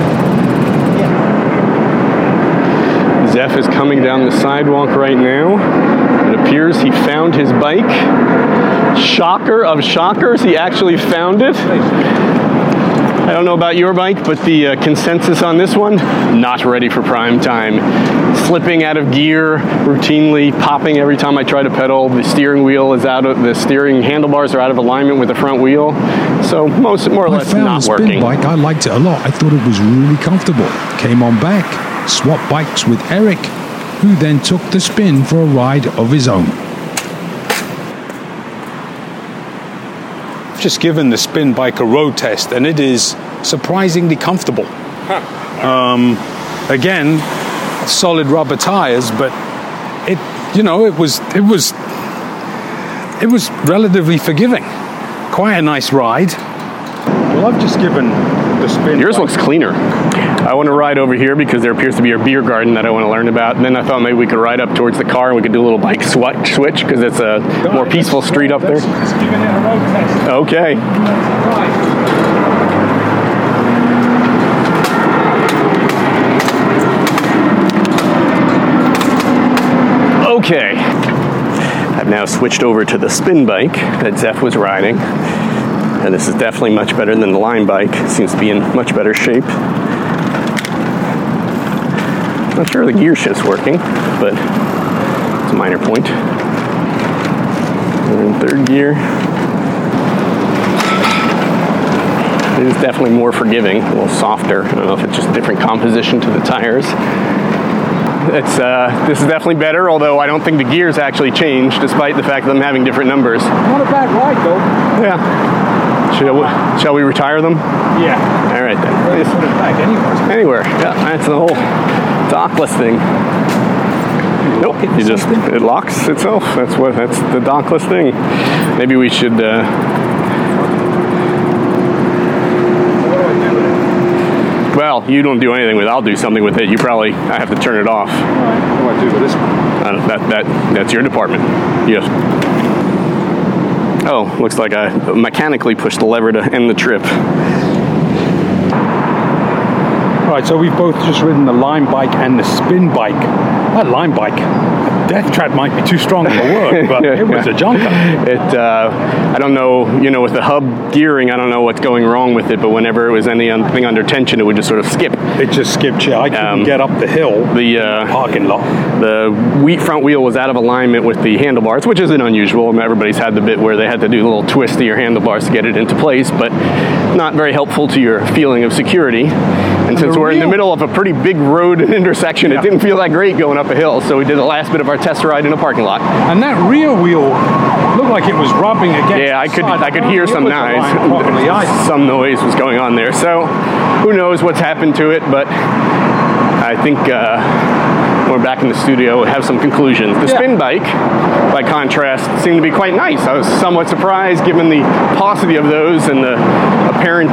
Zeph is coming down the sidewalk right now. It appears he found his bike. Shocker of shockers, he actually found it. I don't know about your bike, but the uh, consensus on this one, not ready for prime time. Slipping out of gear routinely, popping every time I try to pedal. The steering wheel is out of, the steering handlebars are out of alignment with the front wheel. So most, more or less I found not the spin working. bike, I liked it a lot. I thought it was really comfortable. Came on back, swapped bikes with Eric, who then took the spin for a ride of his own. Just given the spin bike a road test, and it is surprisingly comfortable. Um, again, solid rubber tires, but it, you know, it was it was it was relatively forgiving. Quite a nice ride. Well, I've just given the spin. Yours bike. looks cleaner. I want to ride over here because there appears to be a beer garden that I want to learn about. And then I thought maybe we could ride up towards the car and we could do a little bike switch switch because it's a more peaceful street up there. Just giving it a road test. Okay. Okay. I've now switched over to the spin bike that Zeph was riding. And this is definitely much better than the Lime bike. It seems to be in much better shape. Not sure the gear shift's working, but it's a minor point. We're in third gear. It is definitely more forgiving, a little softer. I don't know if it's just a different composition to the tires. It's uh, this is definitely better, although I don't think the gears actually changed, despite the fact that I'm having different numbers. Not a bad ride, though. Yeah. Shall we, shall we retire them? Yeah. All right then. Ready to put it back anywhere. Anywhere. Yeah, that's the whole dockless thing. Nope. You just it locks itself. That's what. That's the dockless thing. Maybe we should. Uh, well, you don't do anything with it. I'll do something with it. You probably. I have to turn it off. All right. What do I do with this one? Uh, that that that's your department. Yes. Oh, looks like I mechanically pushed the lever to end the trip. All right, so we've both just ridden the Lime bike and the spin bike. That Lime bike, death trap might be too strong for word, but it was a junker. It, uh, I don't know, you know, with the hub gearing, I don't know what's going wrong with it, but whenever it was anything under tension, it would just sort of skip. It just skipped you. I couldn't Um, get up the hill, The uh, parking lot. the wheat front wheel was out of alignment with the handlebars, which isn't unusual. I mean, everybody's had the bit where they had to do a little twist to your handlebars to get it into place, but not very helpful to your feeling of security. And since the we're in the real- middle of a pretty big road intersection, Yeah. it didn't feel that great going up a hill, so we did the last bit of our test ride in a parking lot. And that rear wheel looked like it was rubbing against Yeah, I the could side. I could don't hear think some it was aligned noise. properly either. Some noise was going on there. So who knows what's happened to it, but I think uh, we're back in the studio. We have some conclusions. The Yeah. spin bike, by contrast, seemed to be quite nice. I was somewhat surprised given the paucity of those and the apparent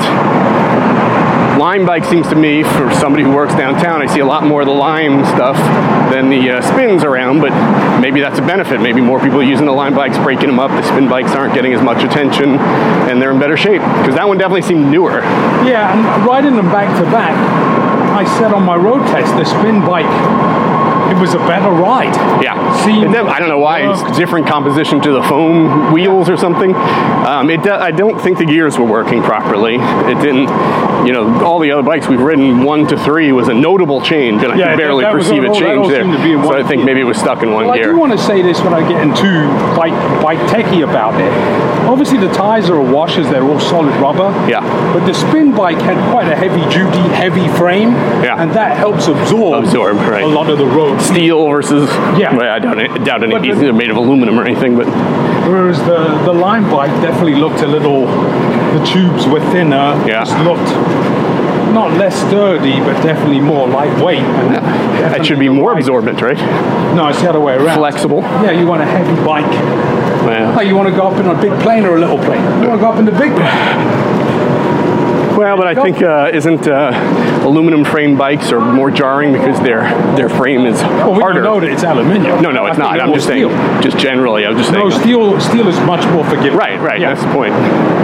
Lime bike seems to me, for somebody who works downtown, I see a lot more of the Lime stuff than the uh, spins around, but maybe that's a benefit. Maybe more people are using the Lime bikes, breaking them up. The spin bikes aren't getting as much attention, and they're in better shape. Because that one definitely seemed newer. Yeah, and riding them back to back, I said on my road test, the spin bike, it was a better ride. Yeah. Seemed It def- I don't know why. It's worked. different composition to the foam wheels or something. Um, it de- I don't think the gears were working properly. It didn't, you know, all the other bikes we've ridden, one to three, was a notable change, and I Yeah, could barely that was perceive all- a that change all there. seemed to be in So one I think gear. maybe it was stuck in one Well, I gear. do want to say this when I get into bike bike techie about it. Obviously, the tires are washers; they're all solid rubber. Yeah. But the spin bike had quite a heavy-duty, heavy frame. Yeah. And that helps absorb, Absorb, right. a lot of the road. Steel versus, Yeah. well, I doubt, it, doubt any But pieces the- are made of aluminum or anything, but Whereas the the Lime bike definitely looked a little. The tubes were thinner. Yeah. Just looked not less sturdy, but definitely more lightweight. And that should be more absorbent, right? No, it's the other way around. Flexible. Yeah, you want a heavy bike. Well, Like you want to go up in a big plane or a little plane? You want to go up in the big plane. Well, but I think uh, isn't uh, aluminum frame bikes are more jarring because their their frame is Well, we harder. don't know that it's aluminium. No, no, it's I not. think I'm it just was saying, steel. just generally, I was just saying. No, steel, steel is much more forgiving. Right, right. Yeah. That's the point.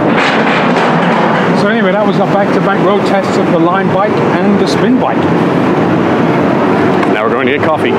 So anyway, that was our back-to-back road tests of the line bike and the spin bike. Now we're going to get coffee.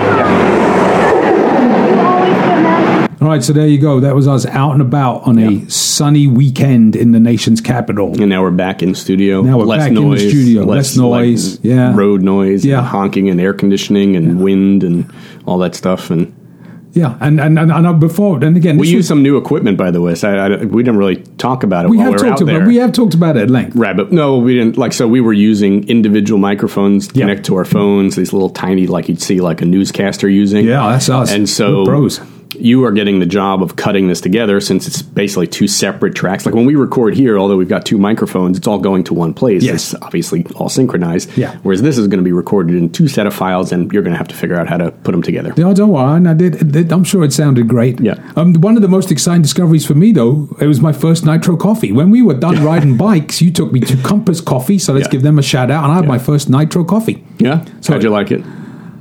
All right, so there you go. That was us out and about on Yeah. a sunny weekend in the nation's capital. And now we're back in studio. Now we're less back in the noise, studio. Less noise, like, yeah. Road noise, Yeah. and honking and air conditioning and wind and all that stuff. And Yeah, and and, and, and before, and again, we this use was- some new equipment, by the way. So I, I, we didn't really talk about it we while have we were talked out about there. we have talked about it at length. Right, but no, we didn't. Like, so we were using individual microphones to Yeah. connect to our phones. These little tiny, like you'd see, like a newscaster using. Yeah, that's us. And so We're pros. you are getting the job of cutting this together, since it's basically two separate tracks. Like when we record here, although we've got two microphones, it's all going to one place. Yes. It's obviously all synchronized. Yeah. Whereas this is going to be recorded in two set of files, and you're going to have to figure out how to put them together. No, don't worry. And I did, it did- I'm sure it sounded great. Yeah. Um, one of the most exciting discoveries for me, though, it was my first Nitro coffee. When we were done riding bikes, you took me to Compass Coffee, so let's Yeah. give them a shout out. And I had my first Nitro coffee. Yeah. So- How'd you like it?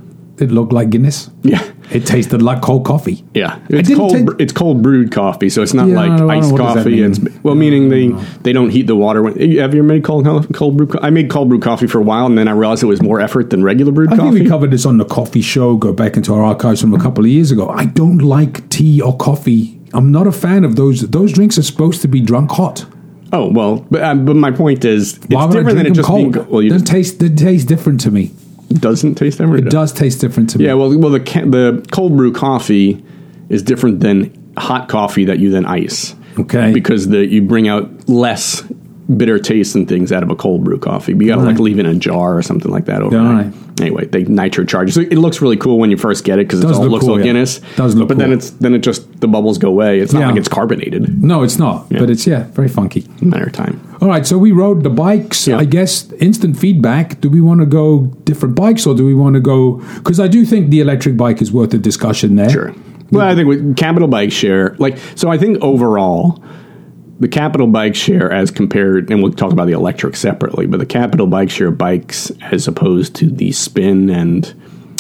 It looked like Guinness. Yeah. It tasted like cold coffee. Yeah, it's didn't cold. take- br- it's cold brewed coffee, so it's not Yeah, like I don't know, iced what does that coffee. mean? It's well, meaning they they don't heat the water. When, have you ever made cold cold brew? co- I made cold brew coffee for a while, and then I realized it was more effort than regular brewed I think coffee. we covered this on the coffee show. Go back into our archives from a couple of years ago. I don't like tea or coffee. I'm not a fan of those. Those drinks are supposed to be drunk hot. Oh well, but um, but my point is, it's Why would I different than drink it them just being. cold? Well, you, It taste it tastes different to me. it doesn't taste different. It does taste different to me. Yeah, well, well, the ca- the cold brew coffee is different than hot coffee that you then ice. Okay. Because the you bring out less bitter taste and things out of a cold brew coffee. But you got to Right. like leave it in a jar or something like that overnight. Right. Anyway, they nitro charge it. So it looks really cool when you first get it because it Does all look looks cool, like yeah. Guinness. Does look but then cool. it's then it just the bubbles go away. It's not Yeah. like it's carbonated. No, it's not. But it's yeah, very funky. Matter of time. All right, so we rode the bikes. Yeah. I guess instant feedback. Do we want to go different bikes or do we want to go? Because I do think the electric bike is worth a discussion there. Sure. Well, I think with Capital Bike Share, like, so I think overall, the Capital Bike Share as compared, and we'll talk about the electric separately, but the Capital Bike Share bikes as opposed to the Spin and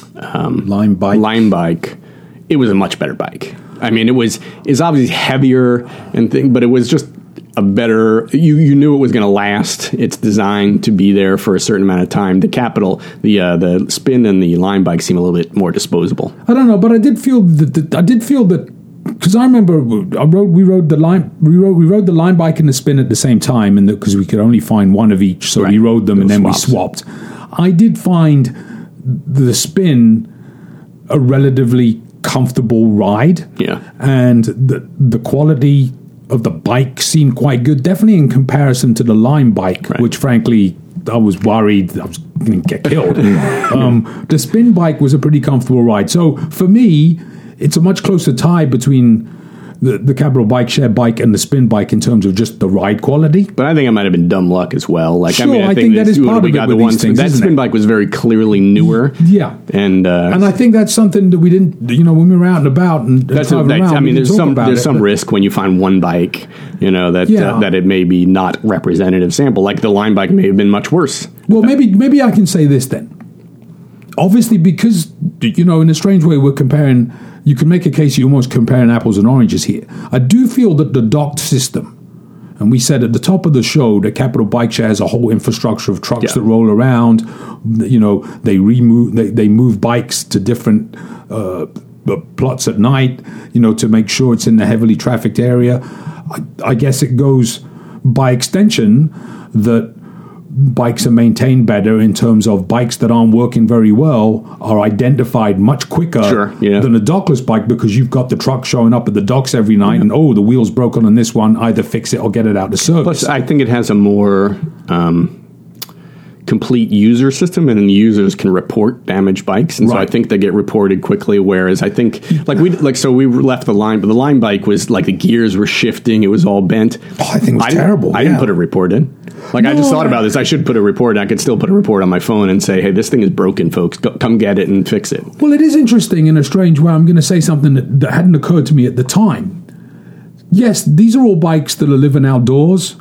Lime bike. Line Bike, it was a much better bike. I mean, it was is obviously heavier and thing, but it was just a better. You you knew it was going to last. It's designed to be there for a certain amount of time. The Capital, the uh, the Spin and the Line Bike seem a little bit more disposable. I don't know, but I did feel that, that I did feel that because I remember I rode we rode the line we rode we rode the line bike and the spin at the same time, and because we could only find one of each, so Right. we rode them and then Little we swaps. swapped. I did find the spin a relatively comfortable ride. Yeah. and the the quality of the bike seemed quite good, definitely in comparison to the Lime bike, Right. which frankly I was worried I was going to get killed. um, the Spin bike was a pretty comfortable ride. So for me, it's a much closer tie between the, the Capital Bike Share bike and the Spin bike in terms of just the ride quality. But I think it might have been dumb luck as well. Like, Sure, I mean, I, I think that this- is part we of it got with the these one- things, That isn't spin it? bike was very clearly newer. Yeah. And uh, And I think that's something that we didn't, you know, when we were out and about and, and that's, a, driving that's around, I we mean, didn't there's talk some about there's it, some but- risk when you find one bike, you know, that Yeah. uh, that it may be not representative sample. Like the Line bike may have been much worse. Well, maybe maybe I can say this then. Obviously, because you know, in a strange way, we're comparing. You can make a case you're almost comparing apples and oranges here. I do feel that the docked system, and we said at the top of the show that Capital Bike Share has a whole infrastructure of trucks Yeah. that roll around. You know, they remove they, they move bikes to different uh, plots at night. You know, to make sure it's in the heavily trafficked area. I, I guess it goes by extension that bikes are maintained better in terms of bikes that aren't working very well are identified much quicker Sure, yeah. than a dockless bike because you've got the truck showing up at the docks every night and oh, the wheel's broken on this one, either fix it or get it out to service. Plus, I think it has a more um, complete user system, and users can report damaged bikes, and so I Right. think they get reported quickly. Whereas I think, like we like, so we left the line, but the Line bike was like the gears were shifting; it was all bent. Oh, I think it was I didn't- terrible, I didn't yeah. put a report in. Like I just No, thought I- about this. I should put a report. I could still put a report on my phone and say, "Hey, this thing is broken, folks. Go, come get it and fix it." Well, it is interesting in a strange way. I'm going to say something that, that hadn't occurred to me at the time. Yes, these are all bikes that are living outdoors,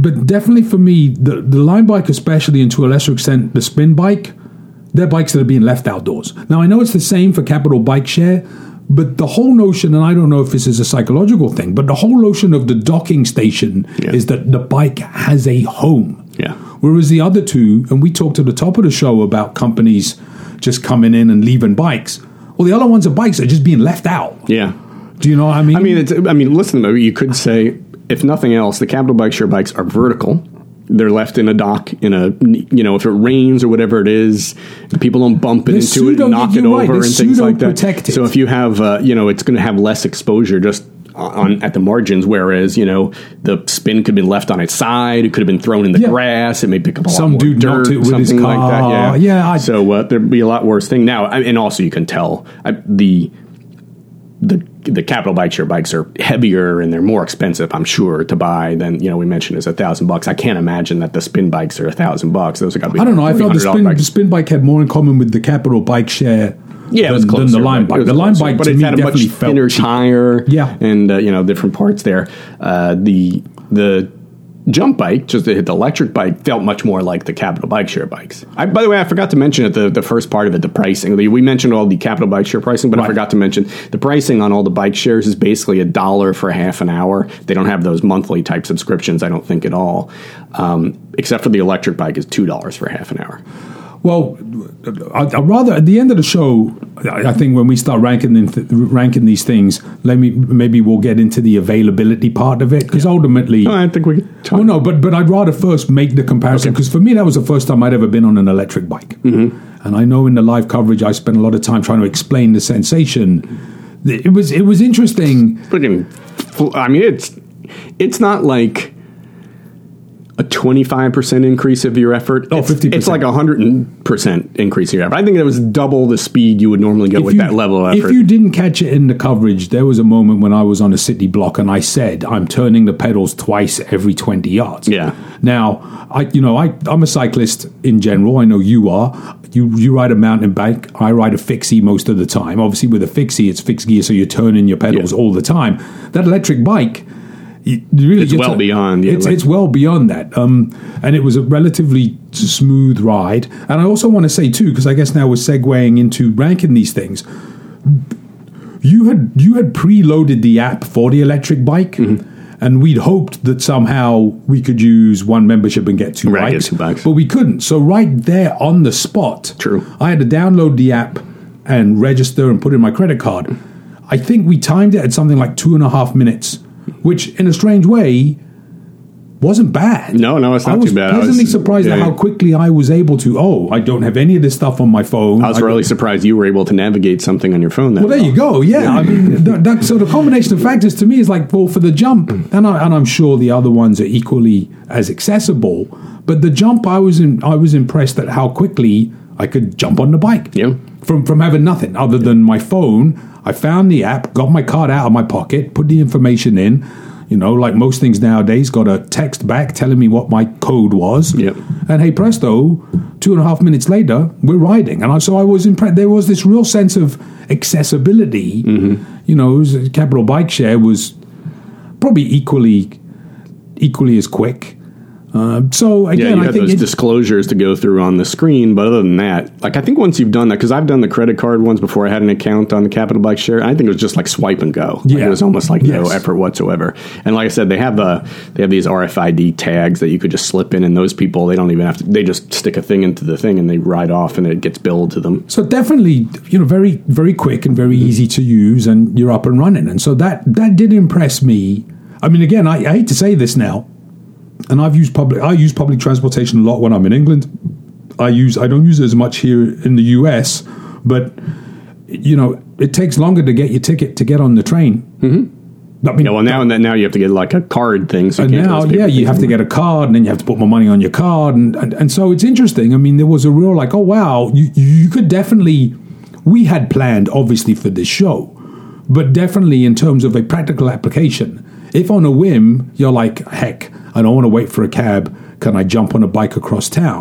but definitely for me, the, the line bike especially, and to a lesser extent, the spin bike, they're bikes that are being left outdoors. Now, I know it's the same for Capital Bike Share, but the whole notion, and I don't know if this is a psychological thing, but the whole notion of the docking station yeah. is that the bike has a home. Yeah. Whereas the other two, and we talked at the top of the show about companies just coming in and leaving bikes. Well, the other ones are bikes that are just being left out. Yeah. Do you know what I mean? I mean, it's, I mean, listen, you could say, if nothing else, the Capital Bike Share bikes are vertical. They're left in a dock in a, you know, if it rains or whatever it is, people don't bump it They're into pseudo, it and knock it right, over and things like that. Protected. So if you have, uh, you know, it's going to have less exposure just on at the margins, whereas, you know, the spin could have been left on its side. It could have been thrown in the yeah. grass. It may pick up a Some lot more dude dirt, knocked it with something his car. like that. Yeah. yeah I, so uh, there'd be a lot worse thing now. I, and also you can tell I, the the the Capital Bike Share bikes are heavier and they're more expensive, I'm sure, to buy than, you know, we mentioned is a thousand bucks. I can't imagine that the spin bikes are a thousand bucks. Those are got to be. I don't know. I thought the spin, the spin bike had more in common with the Capital Bike Share. Yeah, than, it was closer, than the line bike. The line closer, bike but to it me had a much definitely felt thinner cheap. tire. Yeah, and uh, you know, different parts there. Uh, the the jump bike, just the, the electric bike, felt much more like the Capital Bike Share bikes. I, by the way, I forgot to mention at the the first part of it, the pricing. We mentioned all the Capital Bike Share pricing, but right. I forgot to mention the pricing on all the bike shares is basically a dollar for half an hour. They don't have those monthly type subscriptions, I don't think at all, um, except for the electric bike is two dollars for half an hour. Well, I'd rather at the end of the show, I think when we start ranking th- ranking these things, let me maybe we'll get into the availability part of it because yeah. ultimately, no, I think we. Can talk. Well, no, but but I'd rather first make the comparison because okay. for me that was the first time I'd ever been on an electric bike, mm-hmm. and I know in the live coverage I spent a lot of time trying to explain the sensation. It was it was interesting. Freaking, I mean, it's it's not like a twenty-five percent increase of your effort. Oh, it's, fifty percent. It's like a one hundred percent increase of your effort. I think it was double the speed you would normally go if with you, that level of effort. If you didn't catch it in the coverage, there was a moment when I was on a city block and I said, I'm turning the pedals twice every twenty yards. Yeah. Now, I, you know, I, I'm a cyclist in general. I know you are. You you ride a mountain bike. I ride a fixie most of the time. Obviously, with a fixie, it's fixed gear, so you're turning your pedals yeah. all the time. That electric bike, It really it's well a, beyond. Yeah, it's, like, it's well beyond that. Um, and it was a relatively smooth ride. And I also want to say, too, because I guess now we're segueing into ranking these things. You had you had preloaded the app for the electric bike, mm-hmm. and we'd hoped that somehow we could use one membership and get two, right, bikes, two bikes. But we couldn't. So right there on the spot, True. I had to download the app and register and put in my credit card. I think we timed it at something like two and a half minutes. Which, in a strange way, wasn't bad. No, no, it's not too bad. I was pleasantly was, surprised yeah. at how quickly I was able to, oh, I don't have any of this stuff on my phone. I was I really surprised you were able to navigate something on your phone. That well, there well. you go. Yeah, yeah. I mean, that, that, so the combination of factors to me is like, well, for the jump, and, I, and I'm sure the other ones are equally as accessible, but the jump, I was in, I was impressed at how quickly I could jump on the bike. Yeah. From, from having nothing other than my phone. I found the app, got my card out of my pocket, put the information in. You know, like most things nowadays, got a text back telling me what my code was. Yep. And hey, presto, two and a half minutes later, we're riding. And I, so I was impressed. There was this real sense of accessibility. Mm-hmm. You know, it was, Capital Bike Share was probably equally equally as quick. Uh, so again, yeah, you I had think those it, disclosures to go through on the screen, but other than that, like I think once you've done that, because I've done the credit card ones before I had an account on the Capital Bike Share, I think it was just like swipe and go. Yeah. Like it was almost like yes. no effort whatsoever. And like I said, they have uh, they have these R F I D tags that you could just slip in, and those people they don't even have to. They just stick a thing into the thing and they ride off, and it gets billed to them. So definitely, you know, very very quick and very easy to use, and you're up and running. And so that that did impress me. I mean, again, I, I hate to say this now. And I've used public. I use public transportation a lot when I'm in England. I use. I don't use it as much here in the U S. But you know, it takes longer to get your ticket to get on the train. Mm-hmm. I mean, yeah. Well, now and then, now you have to get like a card thing. So and you now, yeah, you have to get a card, and then you have to put more money on your card, and and, and so it's interesting. I mean, there was a real like, oh wow, you you could definitely. We had planned obviously for this show, but definitely in terms of a practical application. If on a whim you're like, heck, I don't want to wait for a cab. Can I jump on a bike across town?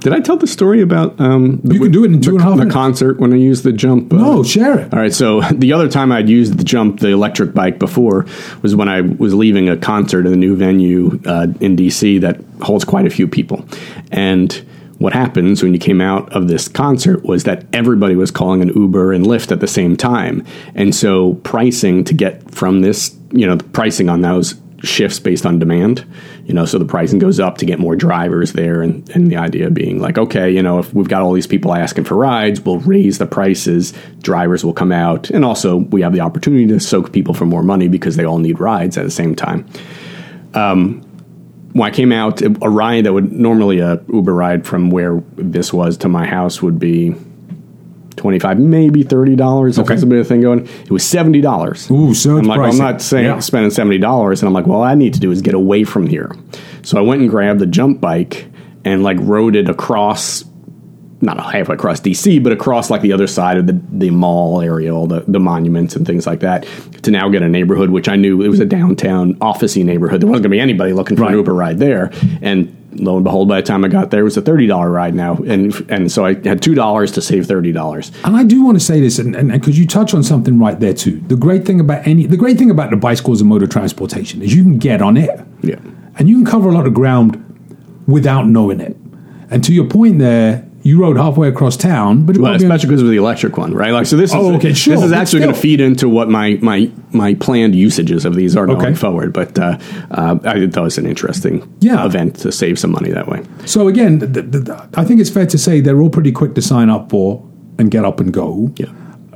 Did I tell the story about um, the, You can do it in two the, and a half the minutes. concert when I used the jump? Uh, No, share it. All right, so the other time I'd used the jump, the electric bike before, was when I was leaving a concert at a new venue uh, in D C that holds quite a few people. And what happens when you came out of this concert was that everybody was calling an Uber and Lyft at the same time. And so pricing to get from this, you know, the pricing on those shifts based on demand, you know, so the pricing goes up to get more drivers there. And, and the idea being like, okay, you know, if we've got all these people asking for rides, we'll raise the prices, drivers will come out. And also we have the opportunity to soak people for more money because they all need rides at the same time. Um, when I came out, a ride that would normally a Uber ride from where this was to my house would be twenty-five, maybe thirty dollars. If Okay. that's a bit of thing going. It was seventy dollars. Ooh, so I'm it's like, well, I'm pricey. not saying Yeah. spending seventy dollars, and I'm like, well, all I need to do is get away from here. So I went and grabbed the jump bike and like rode it across, not halfway across D C, but across like the other side of the, the mall area, all the, the monuments and things like that, to now get a neighborhood, which I knew it was a downtown office-y neighborhood. There wasn't going to be anybody looking for Right. an Uber ride there. And lo and behold, by the time I got there, it was a thirty dollars ride now. And and so I had two dollars to save thirty dollars. And I do want to say this, and and because you touch on something right there too. The great thing about any, the great thing about the bicycle as a mode of transportation is you can get on it, Yeah. and you can cover a lot of ground without knowing it. And to your point there, you rode halfway across town, but it Well, might be- especially because of the electric one, right? Like, so this is Oh, okay, sure, this is but actually going to still. feed into what my my my planned usages of these are Okay. going forward. But uh, uh, I thought it was an interesting Yeah. event to save some money that way. So again, th th th I think it's fair to say they're all pretty quick to sign up for and get up and go. Yeah.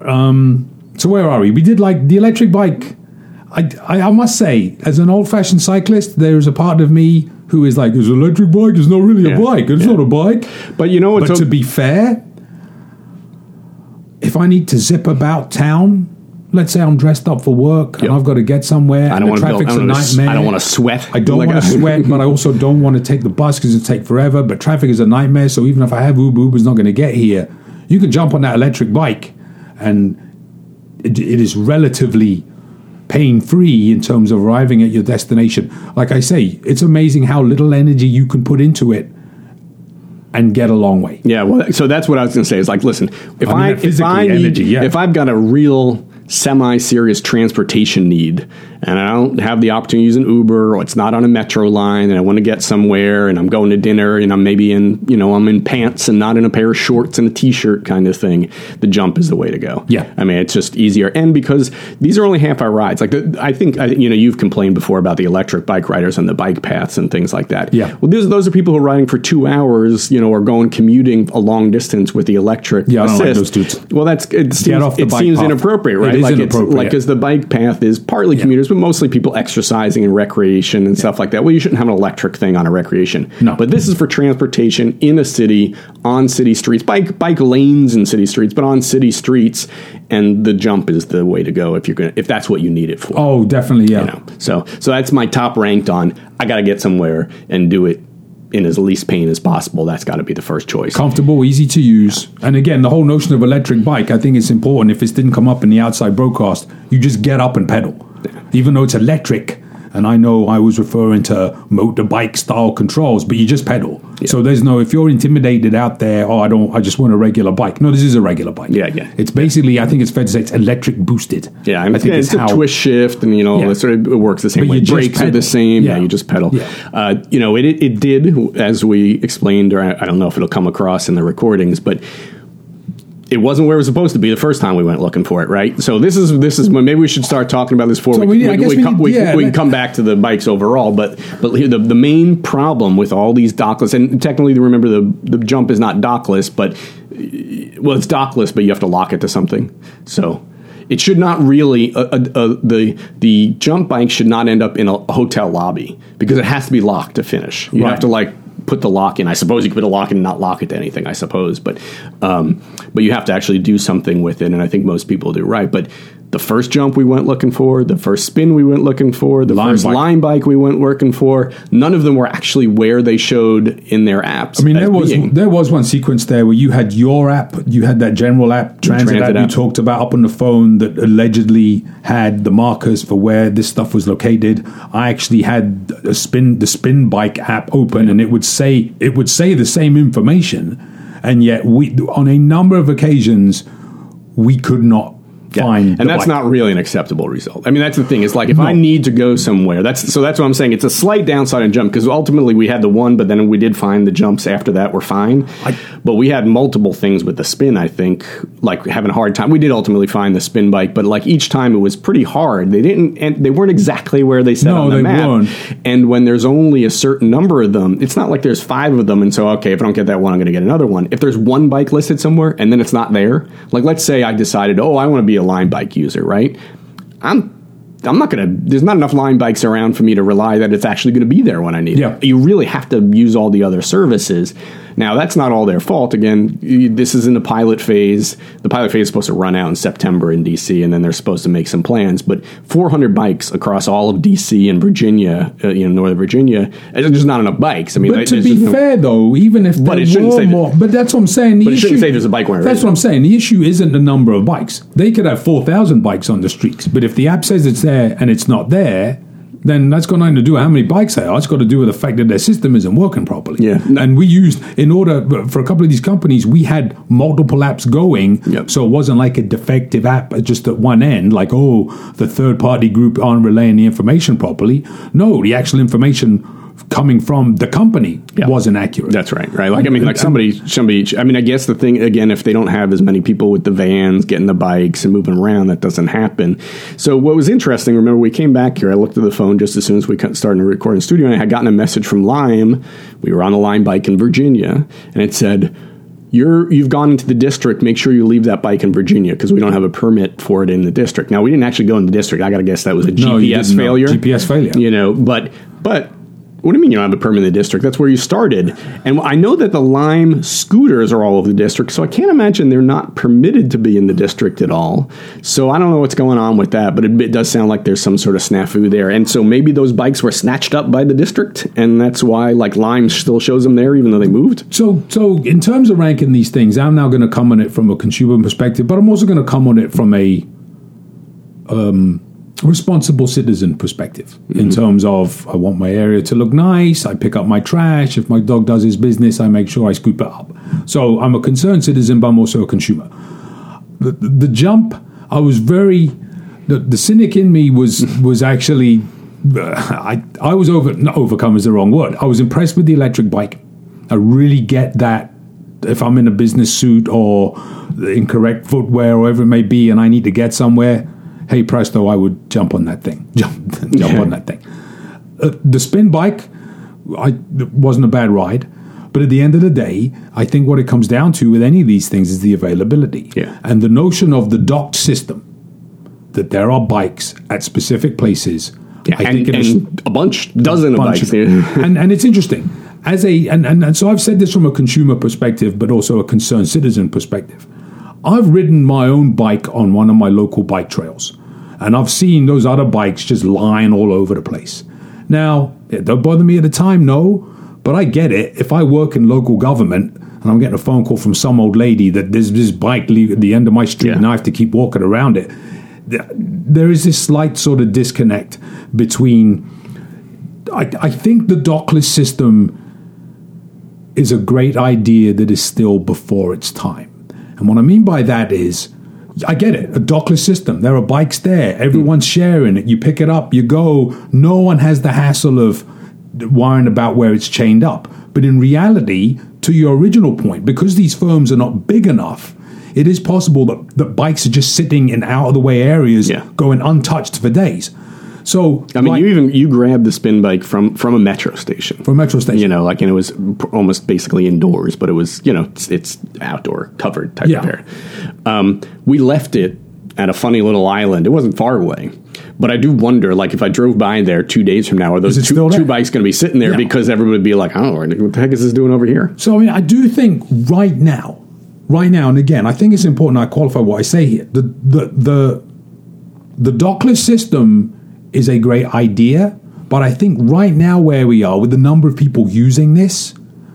So where are we? We did like the electric bike. I, I, I must say, as an old-fashioned cyclist, there's a part of me who is like, "It's an electric bike. It's not really Yeah. a bike. It's Yeah. not a bike." But you know what's But so- to be fair, if I need to zip about town, let's say I'm dressed up for work and Yep. I've got to get somewhere, I and don't the want to. traffic's I a don't wanna s- nightmare. I don't want to sweat. I don't like want to a- sweat, but I also don't want to take the bus because it take forever. But traffic is a nightmare. So even if I have Uber, Uber's not going to get here. You can jump on that electric bike, and it, it is relatively pain free in terms of arriving at your destination. Like I say, it's amazing how little energy you can put into it and get a long way. Yeah, well, so that's what I was going to say. Is like, listen, if I mean, I, that if physically I need, energy, yeah. if I've got a real semi-serious transportation need, and I don't have the opportunity to use an Uber, or it's not on a metro line, and I want to get somewhere, and I'm going to dinner, and I'm maybe in, you know, I'm in pants and not in a pair of shorts and a t-shirt kind of thing, the jump is the way to go. Yeah. I mean, it's just easier, and because these are only half-hour rides. Like, the, I think, I, you know, you've complained before about the electric bike riders and the bike paths and things like that. Yeah. Well, those, those are people who are riding for two hours, you know, or going commuting a long distance with the electric Yeah, I don't like assist. those dudes. Well, that's it seems, off the it bike seems path. inappropriate, It right? is like inappropriate. It's, like because the bike path is partly commuters, but mostly people exercising and recreation and stuff like that. Well, you shouldn't have an electric thing on a recreation. No. But this is for transportation in a city, on city streets, bike bike lanes in city streets, but on city streets. And the jump is the way to go if you're gonna if that's what you need it for. Oh, definitely, yeah. You know? So so that's my top ranked on. I got to get somewhere and do it in as least pain as possible. That's got to be the first choice. Comfortable, easy to use. And again, the whole notion of electric bike, I think it's important. If this didn't come up in the outside broadcast, you just get up and pedal. Even though it's electric, and I know I was referring to motorbike style controls, but you just pedal. So there's no, if you're intimidated out there, oh, I don't, I just want a regular bike. No, this is a regular bike. Yeah, yeah. It's basically, I think it's fair to say it's electric boosted. Yeah, I, I mean, think it's, it's a how- twist shift, and you know, Yeah. it sort of it works the same But way. you just Brakes are the pedal. same. Yeah. Yeah. you just pedal. Yeah. Uh, you know, it, it it did, as we explained, or I, I don't know if it'll come across in the recordings, but it wasn't where it was supposed to be the first time we went looking for it, right? So this is this is when maybe we should start talking about this before So we, we need- we, I guess we, we come, need- we, yeah, we can let- come back to the bikes overall. But but here, the the main problem with all these dockless, and technically remember the the jump is not dockless, but well, it's dockless, but you have to lock it to something. So it should not really uh, uh, uh, the the jump bike should not end up in a hotel lobby because it has to be locked to finish. You Right. have to like put the lock in. I suppose you could put a lock in and not lock it to anything, I suppose, but um, but you have to actually do something with it, and I think most people do right. But the The first jump we went looking for, the first spin we went looking for, the Line first bike. line bike we went looking for. None of them were actually where they showed in their apps. I mean, as there was being. there was one sequence there where you had your app, you had that general app, transit, transit app, app. you talked about up on the phone that allegedly had the markers for where this stuff was located. I actually had a spin the spin bike app open, and it would say it would say the same information, and yet we on a number of occasions we could not Yeah. find the and that's bike. not really an acceptable result. I mean, that's the thing. It's like if No. I need to go somewhere, that's so that's what I'm saying. It's a slight downside in jump because ultimately we had the one, but then we did find the jumps after that were fine. I- but we had multiple things with the spin. I think like having a hard time. We did ultimately find the spin bike, but like each time it was pretty hard. They didn't, and they weren't exactly where they said No, on the they map. weren't. And when there's only a certain number of them, it's not like there's five of them, and so okay, if I don't get that one, I'm going to get another one. If there's one bike listed somewhere and then it's not there, like let's say I decided, oh, I want to be a line bike user. Right, I'm I'm not gonna. There's not enough line bikes around for me to rely that it's actually going to be there when I need Yeah. it. You really have to use all the other services. Now that's not all their fault. Again, you- this is in the pilot phase. The pilot phase is supposed to run out in September in D C, and then they're supposed to make some plans. But four hundred bikes across all of D C and Virginia, uh, you know, Northern Virginia, there's just not enough bikes. I mean, But to there's be just no- fair, though, even if But there it shouldn't were say that- more, but that's what I'm saying. The But it issue, shouldn't say there's a bike where it That's isn't. what I'm saying. The issue isn't the number of bikes. They could have four thousand bikes on the streets, but if the app says it's there and it's not there, then that's got nothing to do with how many bikes there are. It's got to do with the fact that their system isn't working properly. Yeah. And we used, in order, for a couple of these companies, we had multiple apps going. Yep. So it wasn't like a defective app just at one end, like, oh, the third party group aren't relaying the information properly. No, the actual information coming from the company Yeah. wasn't accurate. That's right, right? Like, I mean, like somebody, somebody, I mean, I guess the thing, again, if they don't have as many people with the vans getting the bikes and moving around, that doesn't happen. So what was interesting, remember, we came back here, I looked at the phone just as soon as we started to record in the studio, and I had gotten a message from Lime. We were on a Lime bike in Virginia, and it said, You're, you've gone into the district, make sure you leave that bike in Virginia because we don't have a permit for it in the district. Now, we didn't actually go in the district. I got to guess that was a No, you G P S didn't know. failure. G P S failure. You know, but, but, what do you mean you don't have a permit in the district? That's where you started. And I know that the Lime scooters are all over the district, so I can't imagine they're not permitted to be in the district at all. So I don't know what's going on with that, but it, it does sound like there's some sort of snafu there. And so maybe those bikes were snatched up by the district, and that's why like Lime still shows them there even though they moved. So, so in terms of ranking these things, I'm now going to come on it from a consumer perspective, but I'm also going to come on it from a um, responsible citizen perspective. Mm-hmm. In terms of, I want my area to look nice. I pick up my trash. If my dog does his business, I make sure I scoop it up. So I'm a concerned citizen, but I'm also a consumer. The, the, the jump, I was very, the, the cynic in me was was actually, I I was over, not overcome is the wrong word. I was impressed with the electric bike. I really get that if I'm in a business suit or the incorrect footwear or whatever it may be and I need to get somewhere, hey presto, I would jump on that thing. Jump, jump Yeah. on that thing. Uh, the spin bike, I, it wasn't a bad ride. But at the end of the day, I think what it comes down to with any of these things is the availability. Yeah. And the notion of the docked system, that there are bikes at specific places. Yeah, I and, think it is and a bunch, dozen of bunch bikes. of them. and and it's interesting as a and, and and so I've said this from a consumer perspective, but also a concerned citizen perspective. I've ridden my own bike on one of my local bike trails, and I've seen those other bikes just lying all over the place. Now, it don't bother me at the time, no, but I get it. If I work in local government and I'm getting a phone call from some old lady that there's this bike leave at the end of my street Yeah. and I have to keep walking around it, there is this slight sort of disconnect between. I, I think the dockless system is a great idea that is still before its time. And what I mean by that is, I get it, a dockless system. There are bikes there. Everyone's sharing it. You pick it up, you go. No one has the hassle of worrying about where it's chained up. But in reality, to your original point, because these firms are not big enough, it is possible that, that bikes are just sitting in out-of-the-way areas Yeah. going untouched for days. So, I mean, like- you even you grabbed the spin bike from from a metro station. From a metro station. You know, like, and it was p- almost basically indoors, but it was, you know, it's, it's outdoor covered type Yeah. of area. Um, we left it at a funny little island. It wasn't far away. But I do wonder, like, if I drove by there two days from now, are those Is it two, still there? two bikes going to be sitting there Yeah. because everybody would be like, I don't know, what the heck is this doing over here? So, I mean, I do think right now, right now, and again, I think it's important I qualify what I say here. The, the, the the dockless system is a great idea, but I think right now where we are with the number of people using this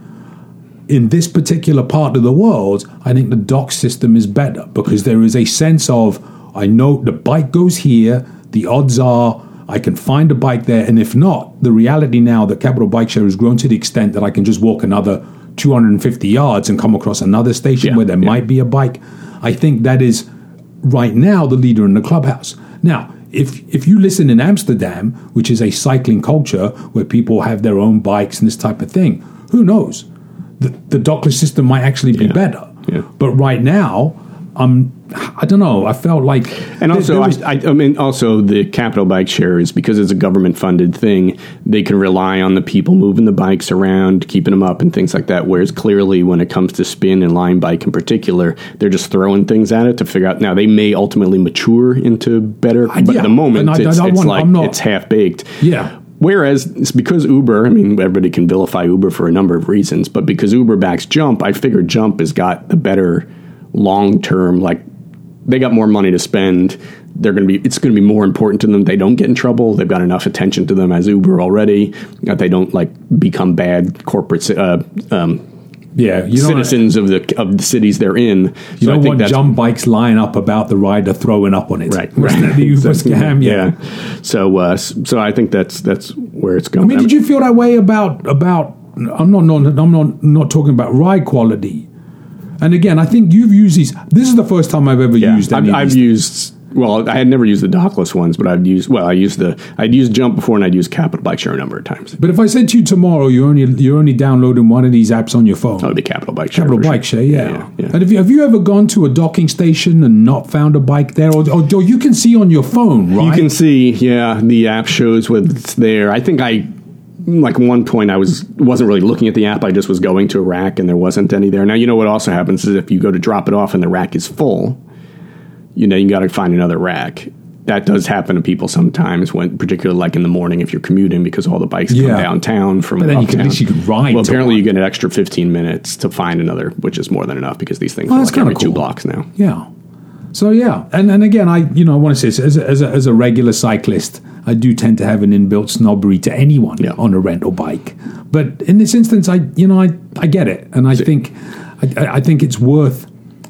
in this particular part of the world, I think the dock system is better because there is a sense of, I know the bike goes here, the odds are I can find a bike there, and if not, the reality now that Capital Bike Share has grown to the extent that I can just walk another two hundred fifty yards and come across another station yeah, where there yeah. might be a bike. I think that is right now the leader in the clubhouse. Now, if if you listen in Amsterdam, which is a cycling culture where people have their own bikes and this type of thing, who knows? The, the dockless system might actually be yeah, better. Yeah. But right now, um, I don't know. I felt like, and also, there, there was, I, I, I mean, also the Capital Bike Share is because it's a government-funded thing. They can rely on the people moving the bikes around, keeping them up, and things like that. Whereas clearly, when it comes to spin and line bike in particular, they're just throwing things at it to figure out. Now, they may ultimately mature into better, but yeah, at the moment, I, it's, I, I it's want, like not, it's half baked. Yeah. Whereas it's because Uber, I mean, everybody can vilify Uber for a number of reasons, but because Uber backs Jump, I figured Jump has got the better long-term, like, they got more money to spend. They're going to be. It's going to be more important to them. They don't get in trouble. They've got enough attention to them as Uber already that they don't like become bad corporate uh, um, yeah, you citizens of the of the cities they're in. You so don't I think want that's, jump bikes lying up about the rider throwing up on it. Right, Wasn't right. that the Uber Exactly. scam? Yeah. yeah. So, uh, so I think that's that's where it's going. I mean, did you feel that way about about? I'm not, not I'm not not talking about ride quality. And again, I think you've used these. This is the first time I've ever Yeah, used any I've, of I've these. used. Well, I had never used the dockless ones, but I've used. Well, I used the. I'd used Jump before, and I'd used Capital Bike Share a number of times. But if I said to you tomorrow, you're only you're only downloading one of these apps on your phone. Oh, the Capital Bike Share. Capital for Bike sure. Share, yeah. yeah, yeah. And have you, have you ever gone to a docking station and not found a bike there? Or, or, or you can see on your phone, right? You can see, yeah, the app shows whether it's there. I think I, like one point, I was wasn't really looking at the app. I just was going to a rack, and there wasn't any there. Now, you know what also happens is if you go to drop it off and the rack is full, you know, you got to find another rack. That does happen to people sometimes, when, particularly like in the morning if you're commuting, because all the bikes Yeah. come downtown from But then you can, uptown. at least you can ride. Well, to apparently one. you get an extra fifteen minutes to find another, which is more than enough because these things Oh, are that's like kinda every two cool. blocks now. Yeah. So yeah, and and again, I you know I want to say this, as a, as a, as a regular cyclist, I do tend to have an inbuilt snobbery to anyone Yeah. on a rental bike. But in this instance, I you know I, I get it, and I think I, I think it's worth.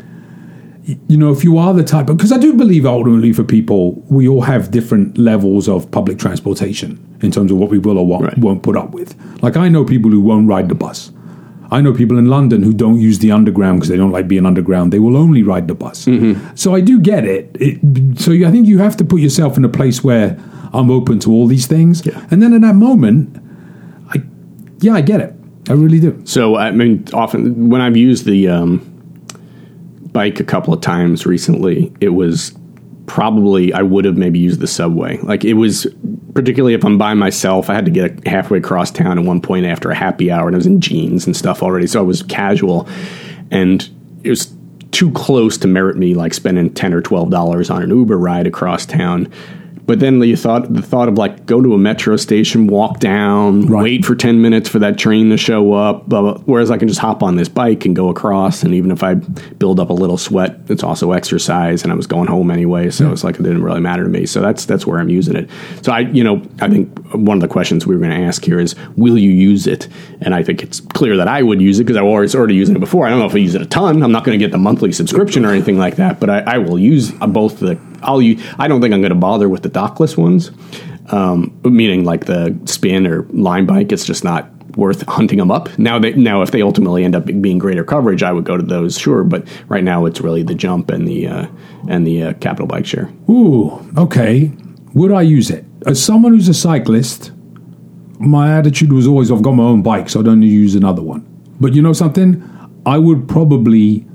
You know, if you are the type of, because I do believe ultimately for people, we all have different levels of public transportation in terms of what we will or won't, Right. won't put up with. Like I know people who won't ride the bus. I know people in London who don't use the underground because they don't like being underground. They will only ride the bus. Mm-hmm. So I do get it. it. So I think you have to put yourself in a place where I'm open to all these things. Yeah. And then at that moment, I, yeah, I get it. I really do. So, I mean, often when I've used the um, bike a couple of times recently, it was probably, I would have maybe used the subway. Like it was, particularly if I'm by myself, I had to get halfway across town at one point after a happy hour, and I was in jeans and stuff already, so I was casual. And it was too close to merit me like spending ten or twelve dollars on an Uber ride across town. But then the thought, the thought of like go to a metro station, walk down, Right. wait for ten minutes for that train to show up. Blah, blah. Whereas I can just hop on this bike and go across. And even if I build up a little sweat, it's also exercise. And I was going home anyway, so it's like it didn't really matter to me. So that's that's where I'm using it. So I, you know, I think one of the questions we were going to ask here is, will you use it? And I think it's clear that I would use it because I was already using it before. I don't know if I use it a ton. I'm not going to get the monthly subscription or anything like that. But I, I will use both the. I'll use, I don't think I'm going to bother with the dockless ones, um, meaning like the spin or line bike. It's just not worth hunting them up. Now, they, now if they ultimately end up being greater coverage, I would go to those, sure. But right now, it's really the Jump and the uh, and the uh, Capital Bike Share. Ooh, okay. Would I use it? As someone who's a cyclist, my attitude was always, I've got my own bike, so I don't need to use another one. But you know something? I would probably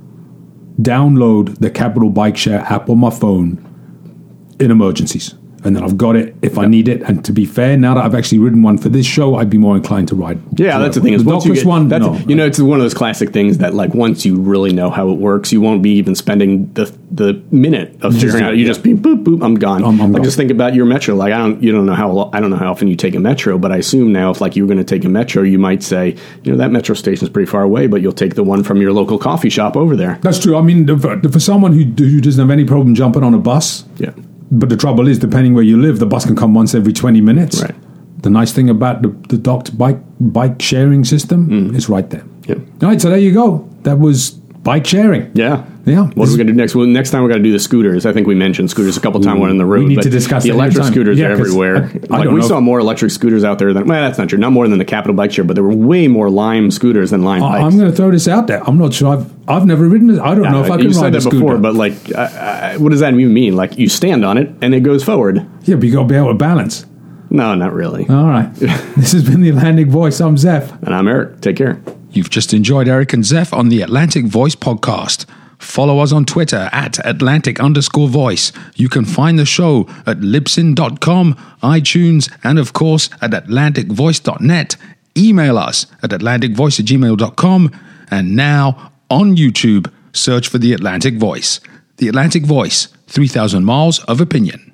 download the Capital Bike Share app on my phone in emergencies. And then I've got it if I need it. And to be fair, now that I've actually ridden one for this show, I'd be more inclined to ride. Yeah, that's the thing. Is the once you dockless get, one, that's, no. you know, it's one of those classic things that, like, once you really know how it works, you won't be even spending the the minute of figuring out. You just be boop boop. I'm gone. I'm, I'm like, gone. just think about your metro. Like, I don't, you don't know how I don't know how often you take a metro, but I assume now if like you were going to take a metro, you might say, you know, that metro station is pretty far away, but you'll take the one from your local coffee shop over there. That's true. I mean, for, for someone who, who doesn't have any problem jumping on a bus, Yeah. but the trouble is, depending where you live, the bus can come once every twenty minutes. Right. The nice thing about the, the docked bike bike sharing system mm. is right there. Yep. All right, so there you go. That was bike sharing. Yeah. Yeah. What are we going to do next? Well, next time we're going to do the scooters. I think we mentioned scooters a couple times when in the road. We need but to discuss the it electric anytime. scooters Yeah, are everywhere. I, I like don't we know. saw more electric scooters out there than well, that's not true. Not more than the Capital Bike Share, but there were way more Lime scooters than Lime I, bikes. I'm going to throw this out there. I'm not sure. I've I've never ridden it. I don't know if I can you ride said a that scooter. before, but like, uh, uh, what does that even mean? Like, you stand on it and it goes forward. Yeah, but you got to be able to balance. No, not really. All right. This has been the Atlantic Voice. I'm Zeph. And I'm Eric. Take care. You've just enjoyed Eric and Zeph on the Atlantic Voice podcast. Follow us on Twitter at Atlantic underscore voice. You can find the show at libsyn dot com, iTunes, and of course at atlantic voice dot net. Email us at atlantic voice at gmail dot com. And now on YouTube, search for the Atlantic Voice. The Atlantic Voice, three thousand miles of opinion.